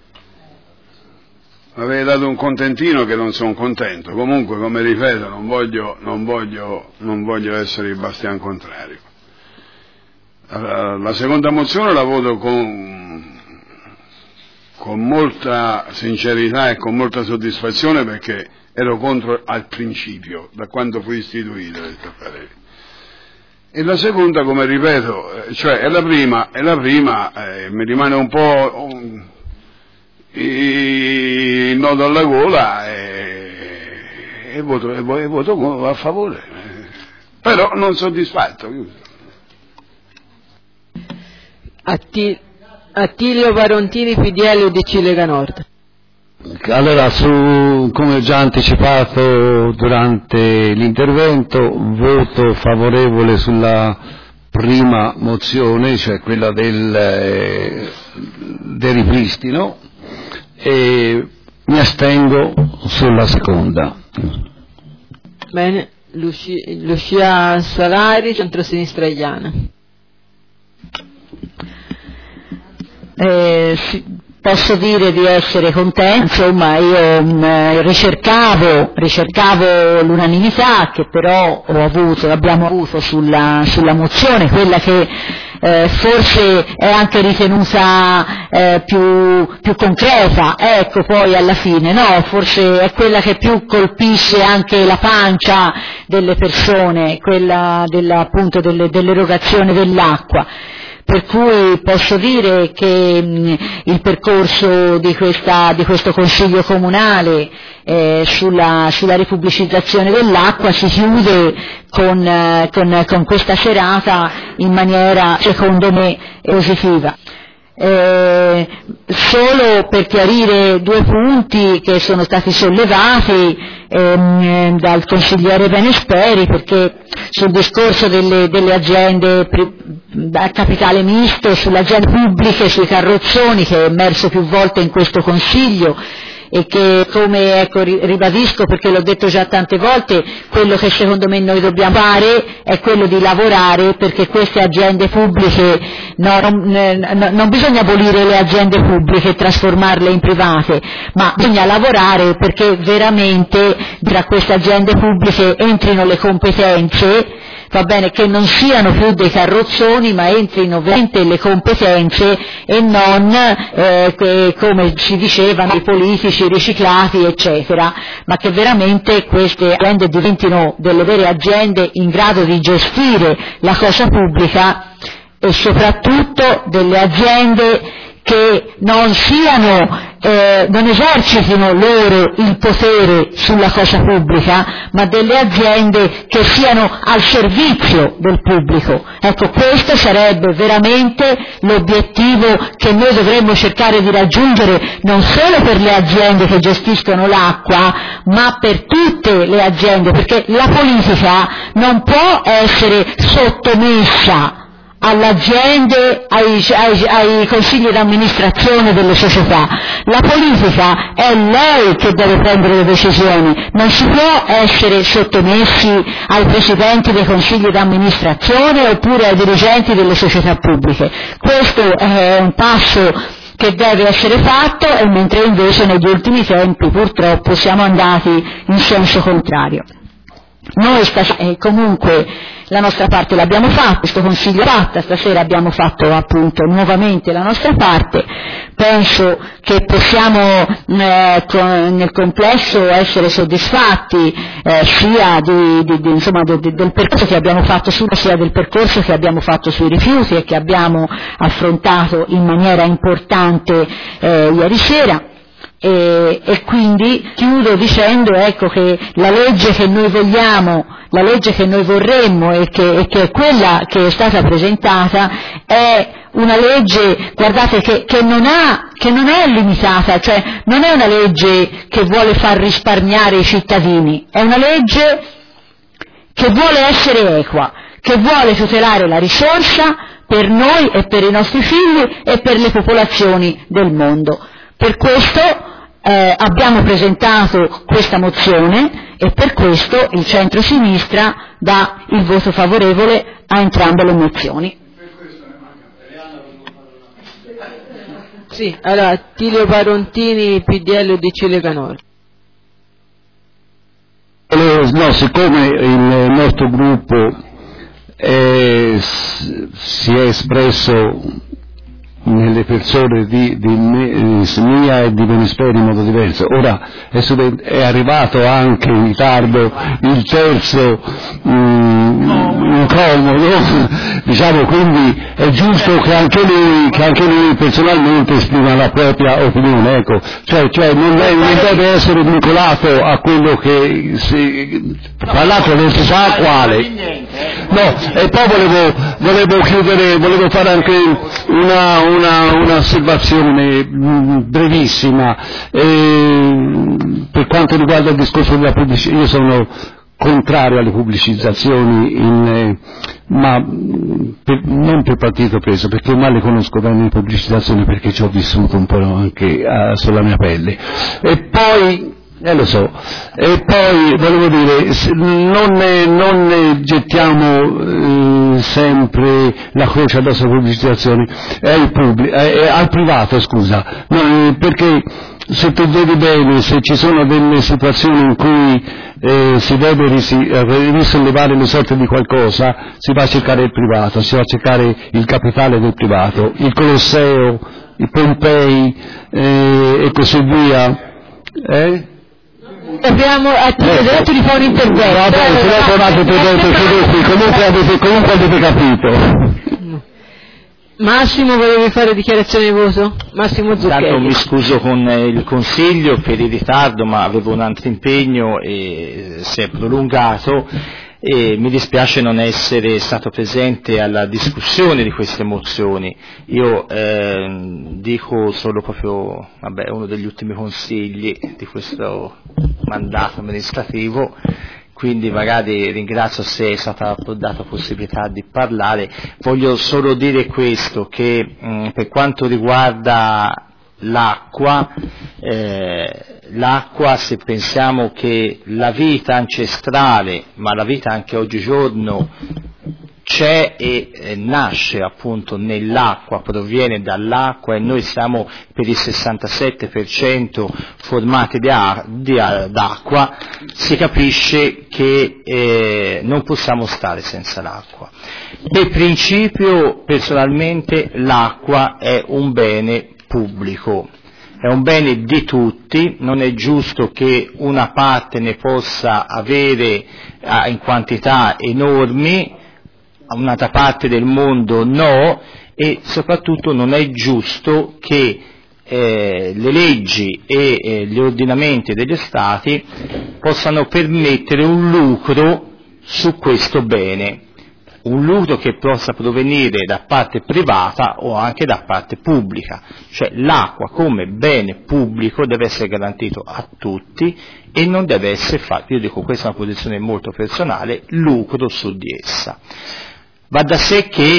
avete dato un contentino che non sono contento. Comunque, come ripeto, non voglio, non voglio, non voglio essere il bastian contrario. La, la seconda mozione la voto con, con molta sincerità e con molta soddisfazione perché ero contro al principio, da quando fu istituito questo parere. E la seconda, come ripeto, cioè è la prima, è la prima eh, mi rimane un po' un, il nodo alla gola e, e, voto, e voto a favore, però non soddisfatto. Atti, Attilio Barontini, P D L U D C Lega Nord. Allora, su, come ho già anticipato durante l'intervento, voto favorevole sulla prima mozione, cioè quella del, eh, del ripristino, e mi astengo sulla seconda. Bene, Lucia, Lucia Salari, Centrosinistra Italiana. Eh, sì. Posso dire di essere contenta, insomma io mh, ricercavo, ricercavo l'unanimità che però ho avuto, abbiamo avuto sulla, sulla mozione, quella che eh, forse è anche ritenuta eh, più, più concreta, ecco poi alla fine, no, forse è quella che più colpisce anche la pancia delle persone, quella della, appunto delle, dell'erogazione dell'acqua. Per cui posso dire che mh, il percorso di, questa, di questo Consiglio Comunale eh, sulla, sulla ripubblicizzazione dell'acqua si chiude con, eh, con, con questa serata in maniera, secondo me, positiva. Eh, solo per chiarire due punti che sono stati sollevati ehm, dal consigliere Benesperi, perché sul discorso delle, delle aziende a capitale misto, sulle aziende pubbliche, sui carrozzoni, che è emerso più volte in questo Consiglio e che, come ecco, ribadisco perché l'ho detto già tante volte, quello che secondo me noi dobbiamo fare è quello di lavorare perché queste aziende pubbliche, no, non, non bisogna abolire le aziende pubbliche e trasformarle in private, ma bisogna lavorare perché veramente tra queste aziende pubbliche entrino le competenze, va bene, che non siano più dei carrozzoni ma entrino veramente le competenze e non eh, che, come ci dicevano i politici riciclati eccetera, ma che veramente queste aziende diventino delle vere aziende in grado di gestire la cosa pubblica e soprattutto delle aziende che non siano, eh, non esercitino loro il potere sulla cosa pubblica, ma delle aziende che siano al servizio del pubblico. Ecco, questo sarebbe veramente l'obiettivo che noi dovremmo cercare di raggiungere non solo per le aziende che gestiscono l'acqua, ma per tutte le aziende, perché la politica non può essere sottomessa alle aziende, ai, ai, ai consigli d'amministrazione delle società. La politica è lei che deve prendere le decisioni, non si può essere sottomessi ai presidenti dei consigli d'amministrazione oppure ai dirigenti delle società pubbliche. Questo è un passo che deve essere fatto, e mentre invece negli ultimi tempi purtroppo siamo andati in senso contrario. Noi stasera eh, comunque la nostra parte l'abbiamo fatta, questo Consiglio è fatta, stasera abbiamo fatto appunto nuovamente la nostra parte, penso che possiamo eh, con, nel complesso essere soddisfatti eh, sia di, di, di, insomma, de, de, del percorso che abbiamo fatto su, sia del percorso che abbiamo fatto sui rifiuti e che abbiamo affrontato in maniera importante eh, ieri sera. E, e quindi chiudo dicendo ecco che la legge che noi vogliamo, la legge che noi vorremmo e che, e che è quella che è stata presentata è una legge, guardate, che, che, non ha, che non è limitata, cioè non è una legge che vuole far risparmiare i cittadini, è una legge che vuole essere equa, che vuole tutelare la risorsa per noi e per i nostri figli e per le popolazioni del mondo. Per questo Eh, abbiamo presentato questa mozione e per questo il centro-sinistra dà il voto favorevole a entrambe le mozioni. Sì, allora Tilio Parontini, P D L, U D C, Lega Nord. No, siccome il nostro gruppo è, si è espresso nelle persone di, di Mia e di Benesperi in modo diverso, ora è, sub- è arrivato anche in ritardo il terzo mm, incomodo, diciamo, quindi è giusto che anche lui, che anche lui personalmente esprima la propria opinione, ecco, cioè, cioè non, è, non deve essere vincolato a quello che si, tra l'altro non si sa quale, No, e poi volevo, volevo chiudere, volevo fare anche una, una, una osservazione brevissima, eh, per quanto riguarda il discorso della pubblicità. Io sono contrario alle pubblicizzazioni, in, eh, ma per, non per partito preso, perché ormai le conosco bene le pubblicizzazioni, perché ci ho vissuto un po' anche uh, sulla mia pelle. E poi Eh, lo so, e poi volevo dire, non, non gettiamo eh, sempre la croce addosso alle pubblicizzazioni, è al, pubblico, è, è al privato, scusa, no, perché se tu vedi bene, se ci sono delle situazioni in cui eh, si deve risi, risollevare le sorti di qualcosa, si va a cercare il privato, si va a cercare il capitale del privato, il Colosseo, i Pompei eh, e così via. Eh? Abbiamo attivato di fare un intervento. No, beh, se no provate per comunque avete, comunque avete capito. Massimo, volevi fare dichiarazione di voto? Massimo Zucchelli. Intanto mi scuso con il Consiglio per il ritardo, ma avevo un altro impegno e si è prolungato e mi dispiace non essere stato presente alla discussione di queste mozioni. Io eh, dico solo proprio, vabbè, uno degli ultimi consigli di questo mandato amministrativo, quindi magari ringrazio se è stata data possibilità di parlare. Voglio solo dire questo, che mh, per quanto riguarda l'acqua, eh, l'acqua, se pensiamo che la vita ancestrale, ma la vita anche oggigiorno c'è e eh, nasce appunto nell'acqua, proviene dall'acqua, e noi siamo per il sessantasette per cento formati di a, di a, d'acqua, si capisce che eh, non possiamo stare senza l'acqua. Per principio, personalmente, l'acqua è un bene pubblico, è un bene di tutti, non è giusto che una parte ne possa avere ah, in quantità enormi, un'altra parte del mondo no, e soprattutto non è giusto che eh, le leggi e eh, gli ordinamenti degli Stati possano permettere un lucro su questo bene, un lucro che possa provenire da parte privata o anche da parte pubblica, cioè l'acqua come bene pubblico deve essere garantito a tutti e non deve essere fatto, io dico questa è una posizione molto personale, lucro su di essa. Va da sé che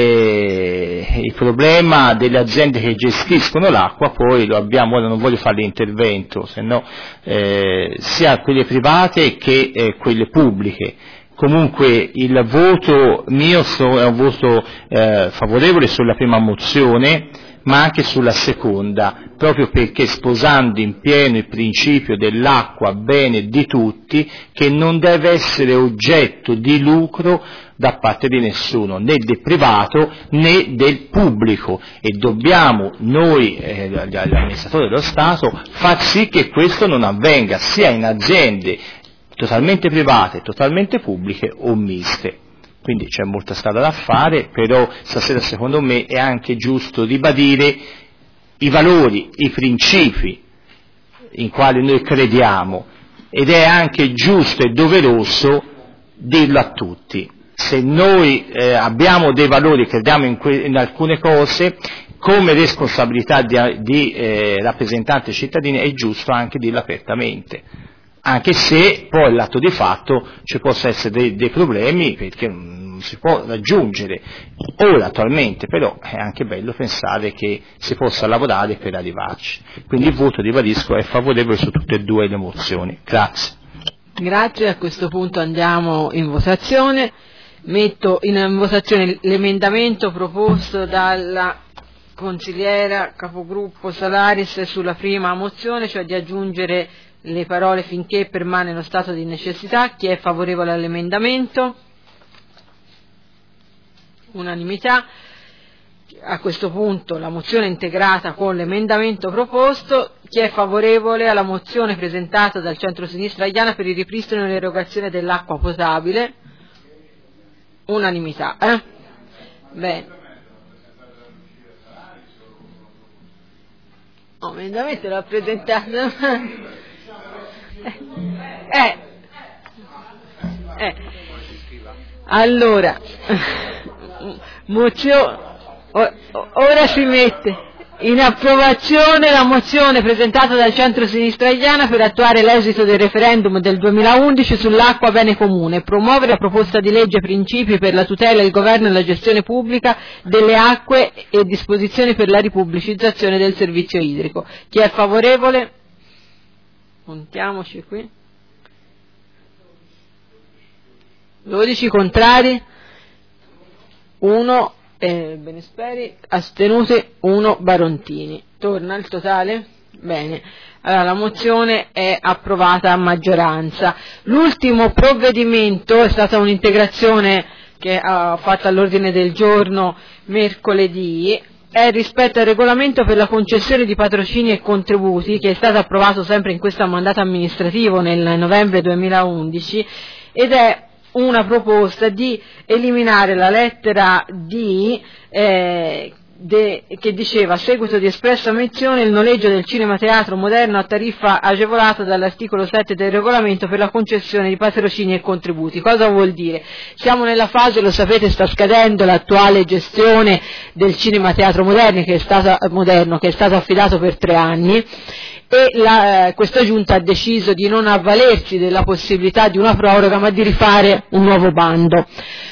eh, il problema delle aziende che gestiscono l'acqua, poi lo abbiamo, ora non voglio fare l'intervento, se no eh, sia quelle private che eh, quelle pubbliche. Comunque il voto mio so, è un voto eh, favorevole sulla prima mozione, ma anche sulla seconda, proprio perché sposando in pieno il principio dell'acqua bene di tutti, che non deve essere oggetto di lucro da parte di nessuno, né del privato né del pubblico, e dobbiamo noi, eh, gli amministratori dello Stato, far sì che questo non avvenga, sia in aziende totalmente private, totalmente pubbliche o miste. Quindi c'è molta strada da fare, però stasera secondo me è anche giusto ribadire i valori, i principi in quali noi crediamo, ed è anche giusto e doveroso dirlo a tutti. Se noi eh, abbiamo dei valori, crediamo in, que- in alcune cose, come responsabilità di, di eh, rappresentanti cittadini è giusto anche dirlo apertamente, anche se poi l'atto di fatto ci possa essere dei, dei problemi, perché non si può raggiungere ora attualmente, però è anche bello pensare che si possa lavorare per arrivarci. Quindi il voto, ribadisco, è favorevole su tutte e due le mozioni. Grazie. Grazie, a questo punto andiamo in votazione. Metto in votazione l'emendamento proposto dalla consigliera capogruppo Salaris sulla prima mozione, cioè di aggiungere le parole finché permane lo stato di necessità. Chi è favorevole all'emendamento? Unanimità. A questo punto la mozione integrata con l'emendamento proposto. Chi è favorevole alla mozione presentata dal centro-sinistra Agliana per il ripristino e l'erogazione dell'acqua potabile? Unanimità, eh? Bene. Oh, l'emendamento l'ha presentato. eh. Eh. Allora, mozione, ora si mette in approvazione la mozione presentata dal centro-sinistra italiana per attuare l'esito del referendum del duemilaundici sull'acqua bene comune, promuovere la proposta di legge principi per la tutela, il governo e la gestione pubblica delle acque e disposizioni per la ripubblicizzazione del servizio idrico. Chi è favorevole? Contiamoci qui. dodici contrari, uno Eh, Benesperi, astenuti, uno Barontini. Torna il totale? Bene. Allora, la mozione è approvata a maggioranza. L'ultimo provvedimento è stata un'integrazione che ha fatto all'ordine del giorno mercoledì, è rispetto al regolamento per la concessione di patrocini e contributi, che è stato approvato sempre in questo mandato amministrativo nel novembre duemilaundici, ed è una proposta di eliminare la lettera D eh, de, che diceva: a seguito di espressa menzione il noleggio del cinema teatro moderno a tariffa agevolata dall'articolo sette del regolamento per la concessione di patrocini e contributi. Cosa vuol dire? Siamo nella fase, lo sapete, sta scadendo l'attuale gestione del cinema teatro moderno che è stato, moderno, che è stato affidato per tre anni, e la, eh, questa giunta ha deciso di non avvalersi della possibilità di una proroga, ma di rifare un nuovo bando.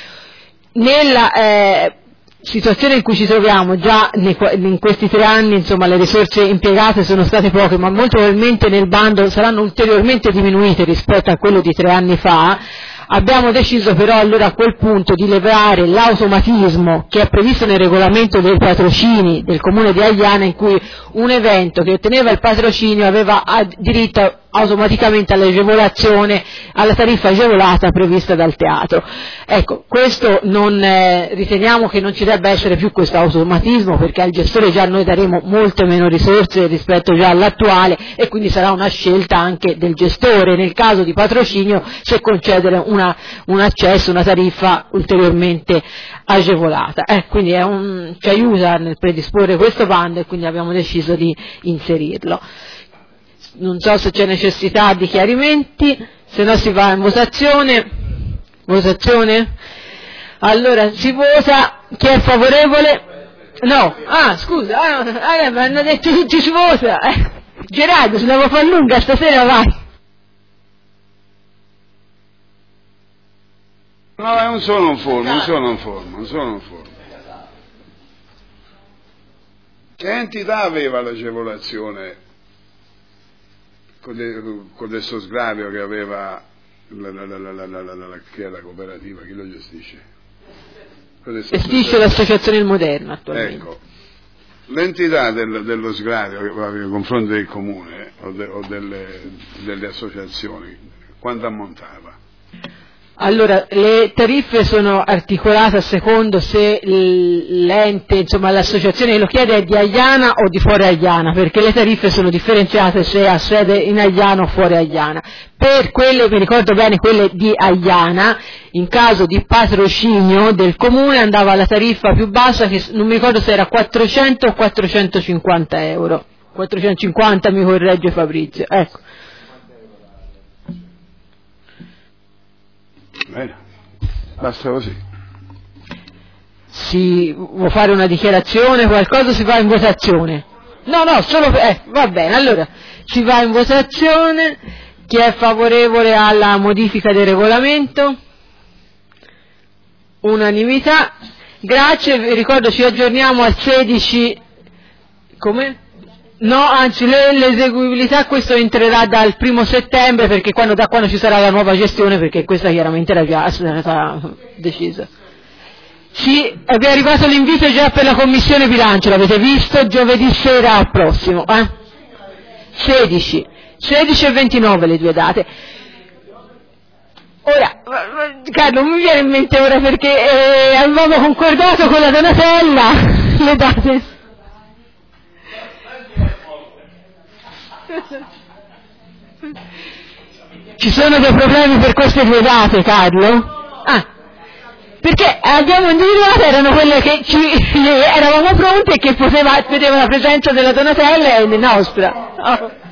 Nella eh, situazione in cui ci troviamo già nei, in questi tre anni, insomma, le risorse impiegate sono state poche, ma molto probabilmente nel bando saranno ulteriormente diminuite rispetto a quello di tre anni fa. Abbiamo deciso però allora a quel punto di levare l'automatismo che è previsto nel regolamento dei patrocini del Comune di Agliana, in cui un evento che otteneva il patrocinio aveva diritto automaticamente all'agevolazione, alla tariffa agevolata prevista dal teatro. Ecco, questo non eh, riteniamo che non ci debba essere più questo automatismo, perché al gestore già noi daremo molte meno risorse rispetto già all'attuale, e quindi sarà una scelta anche del gestore nel caso di patrocinio se concedere una, un accesso, una tariffa ulteriormente agevolata. Eh, quindi è un, ci aiuta nel predisporre questo bando, e quindi abbiamo deciso di inserirlo. Non so se c'è necessità di chiarimenti, se no si va in votazione. Votazione? Allora si vota. Chi è favorevole? No. Ah, scusa, ah, ah, mi hanno detto tutti si vota. Eh. Gerardo, se la vuoi far lunga stasera, vai. No, è un solo in forma, un solo in forma, un solo in forma. Che entità aveva l'agevolazione con questo sgravio che aveva la, la, la, la, la, la, la, la, che è la cooperativa, chi lo gestisce? Gestisce l'associazione Il Moderno attualmente. Ecco, l'entità del, dello sgravio nei confronti del comune o, de, o delle, delle associazioni, quanto ammontava? Allora, le tariffe sono articolate a secondo se l'ente, insomma l'associazione che lo chiede è di Agliana o di fuori Agliana, perché le tariffe sono differenziate se ha sede in Agliana o fuori Agliana. Per quelle, mi ricordo bene, quelle di Agliana, in caso di patrocinio del comune andava la tariffa più bassa, che non mi ricordo se era quattrocento o quattrocentocinquanta euro. quattrocentocinquanta mi corregge Fabrizio, ecco. Bene, basta così. Si vuole fare una dichiarazione, qualcosa, si va in votazione? No, no, solo per, eh, va bene, allora si va in votazione. Chi è favorevole alla modifica del regolamento? Unanimità. Grazie, vi ricordo ci aggiorniamo al sedici. Come? No, anzi l'eseguibilità questo entrerà dal primo settembre, perché quando, da quando ci sarà la nuova gestione, perché questa chiaramente era già stata decisa. Sì, è arrivato l'invito già per la commissione bilancio, l'avete visto, giovedì sera prossimo, eh? sedici, sedici e ventinove le due date. Ora, Carlo, non mi viene in mente ora perché eh, avevamo concordato con la Donatella le date. Ci sono dei problemi per queste due date, Carlo? Ah, perché abbiamo individuato, erano quelle che ci eravamo pronte e che poteva, vedeva la presenza della Donatella e la nostra. Oh.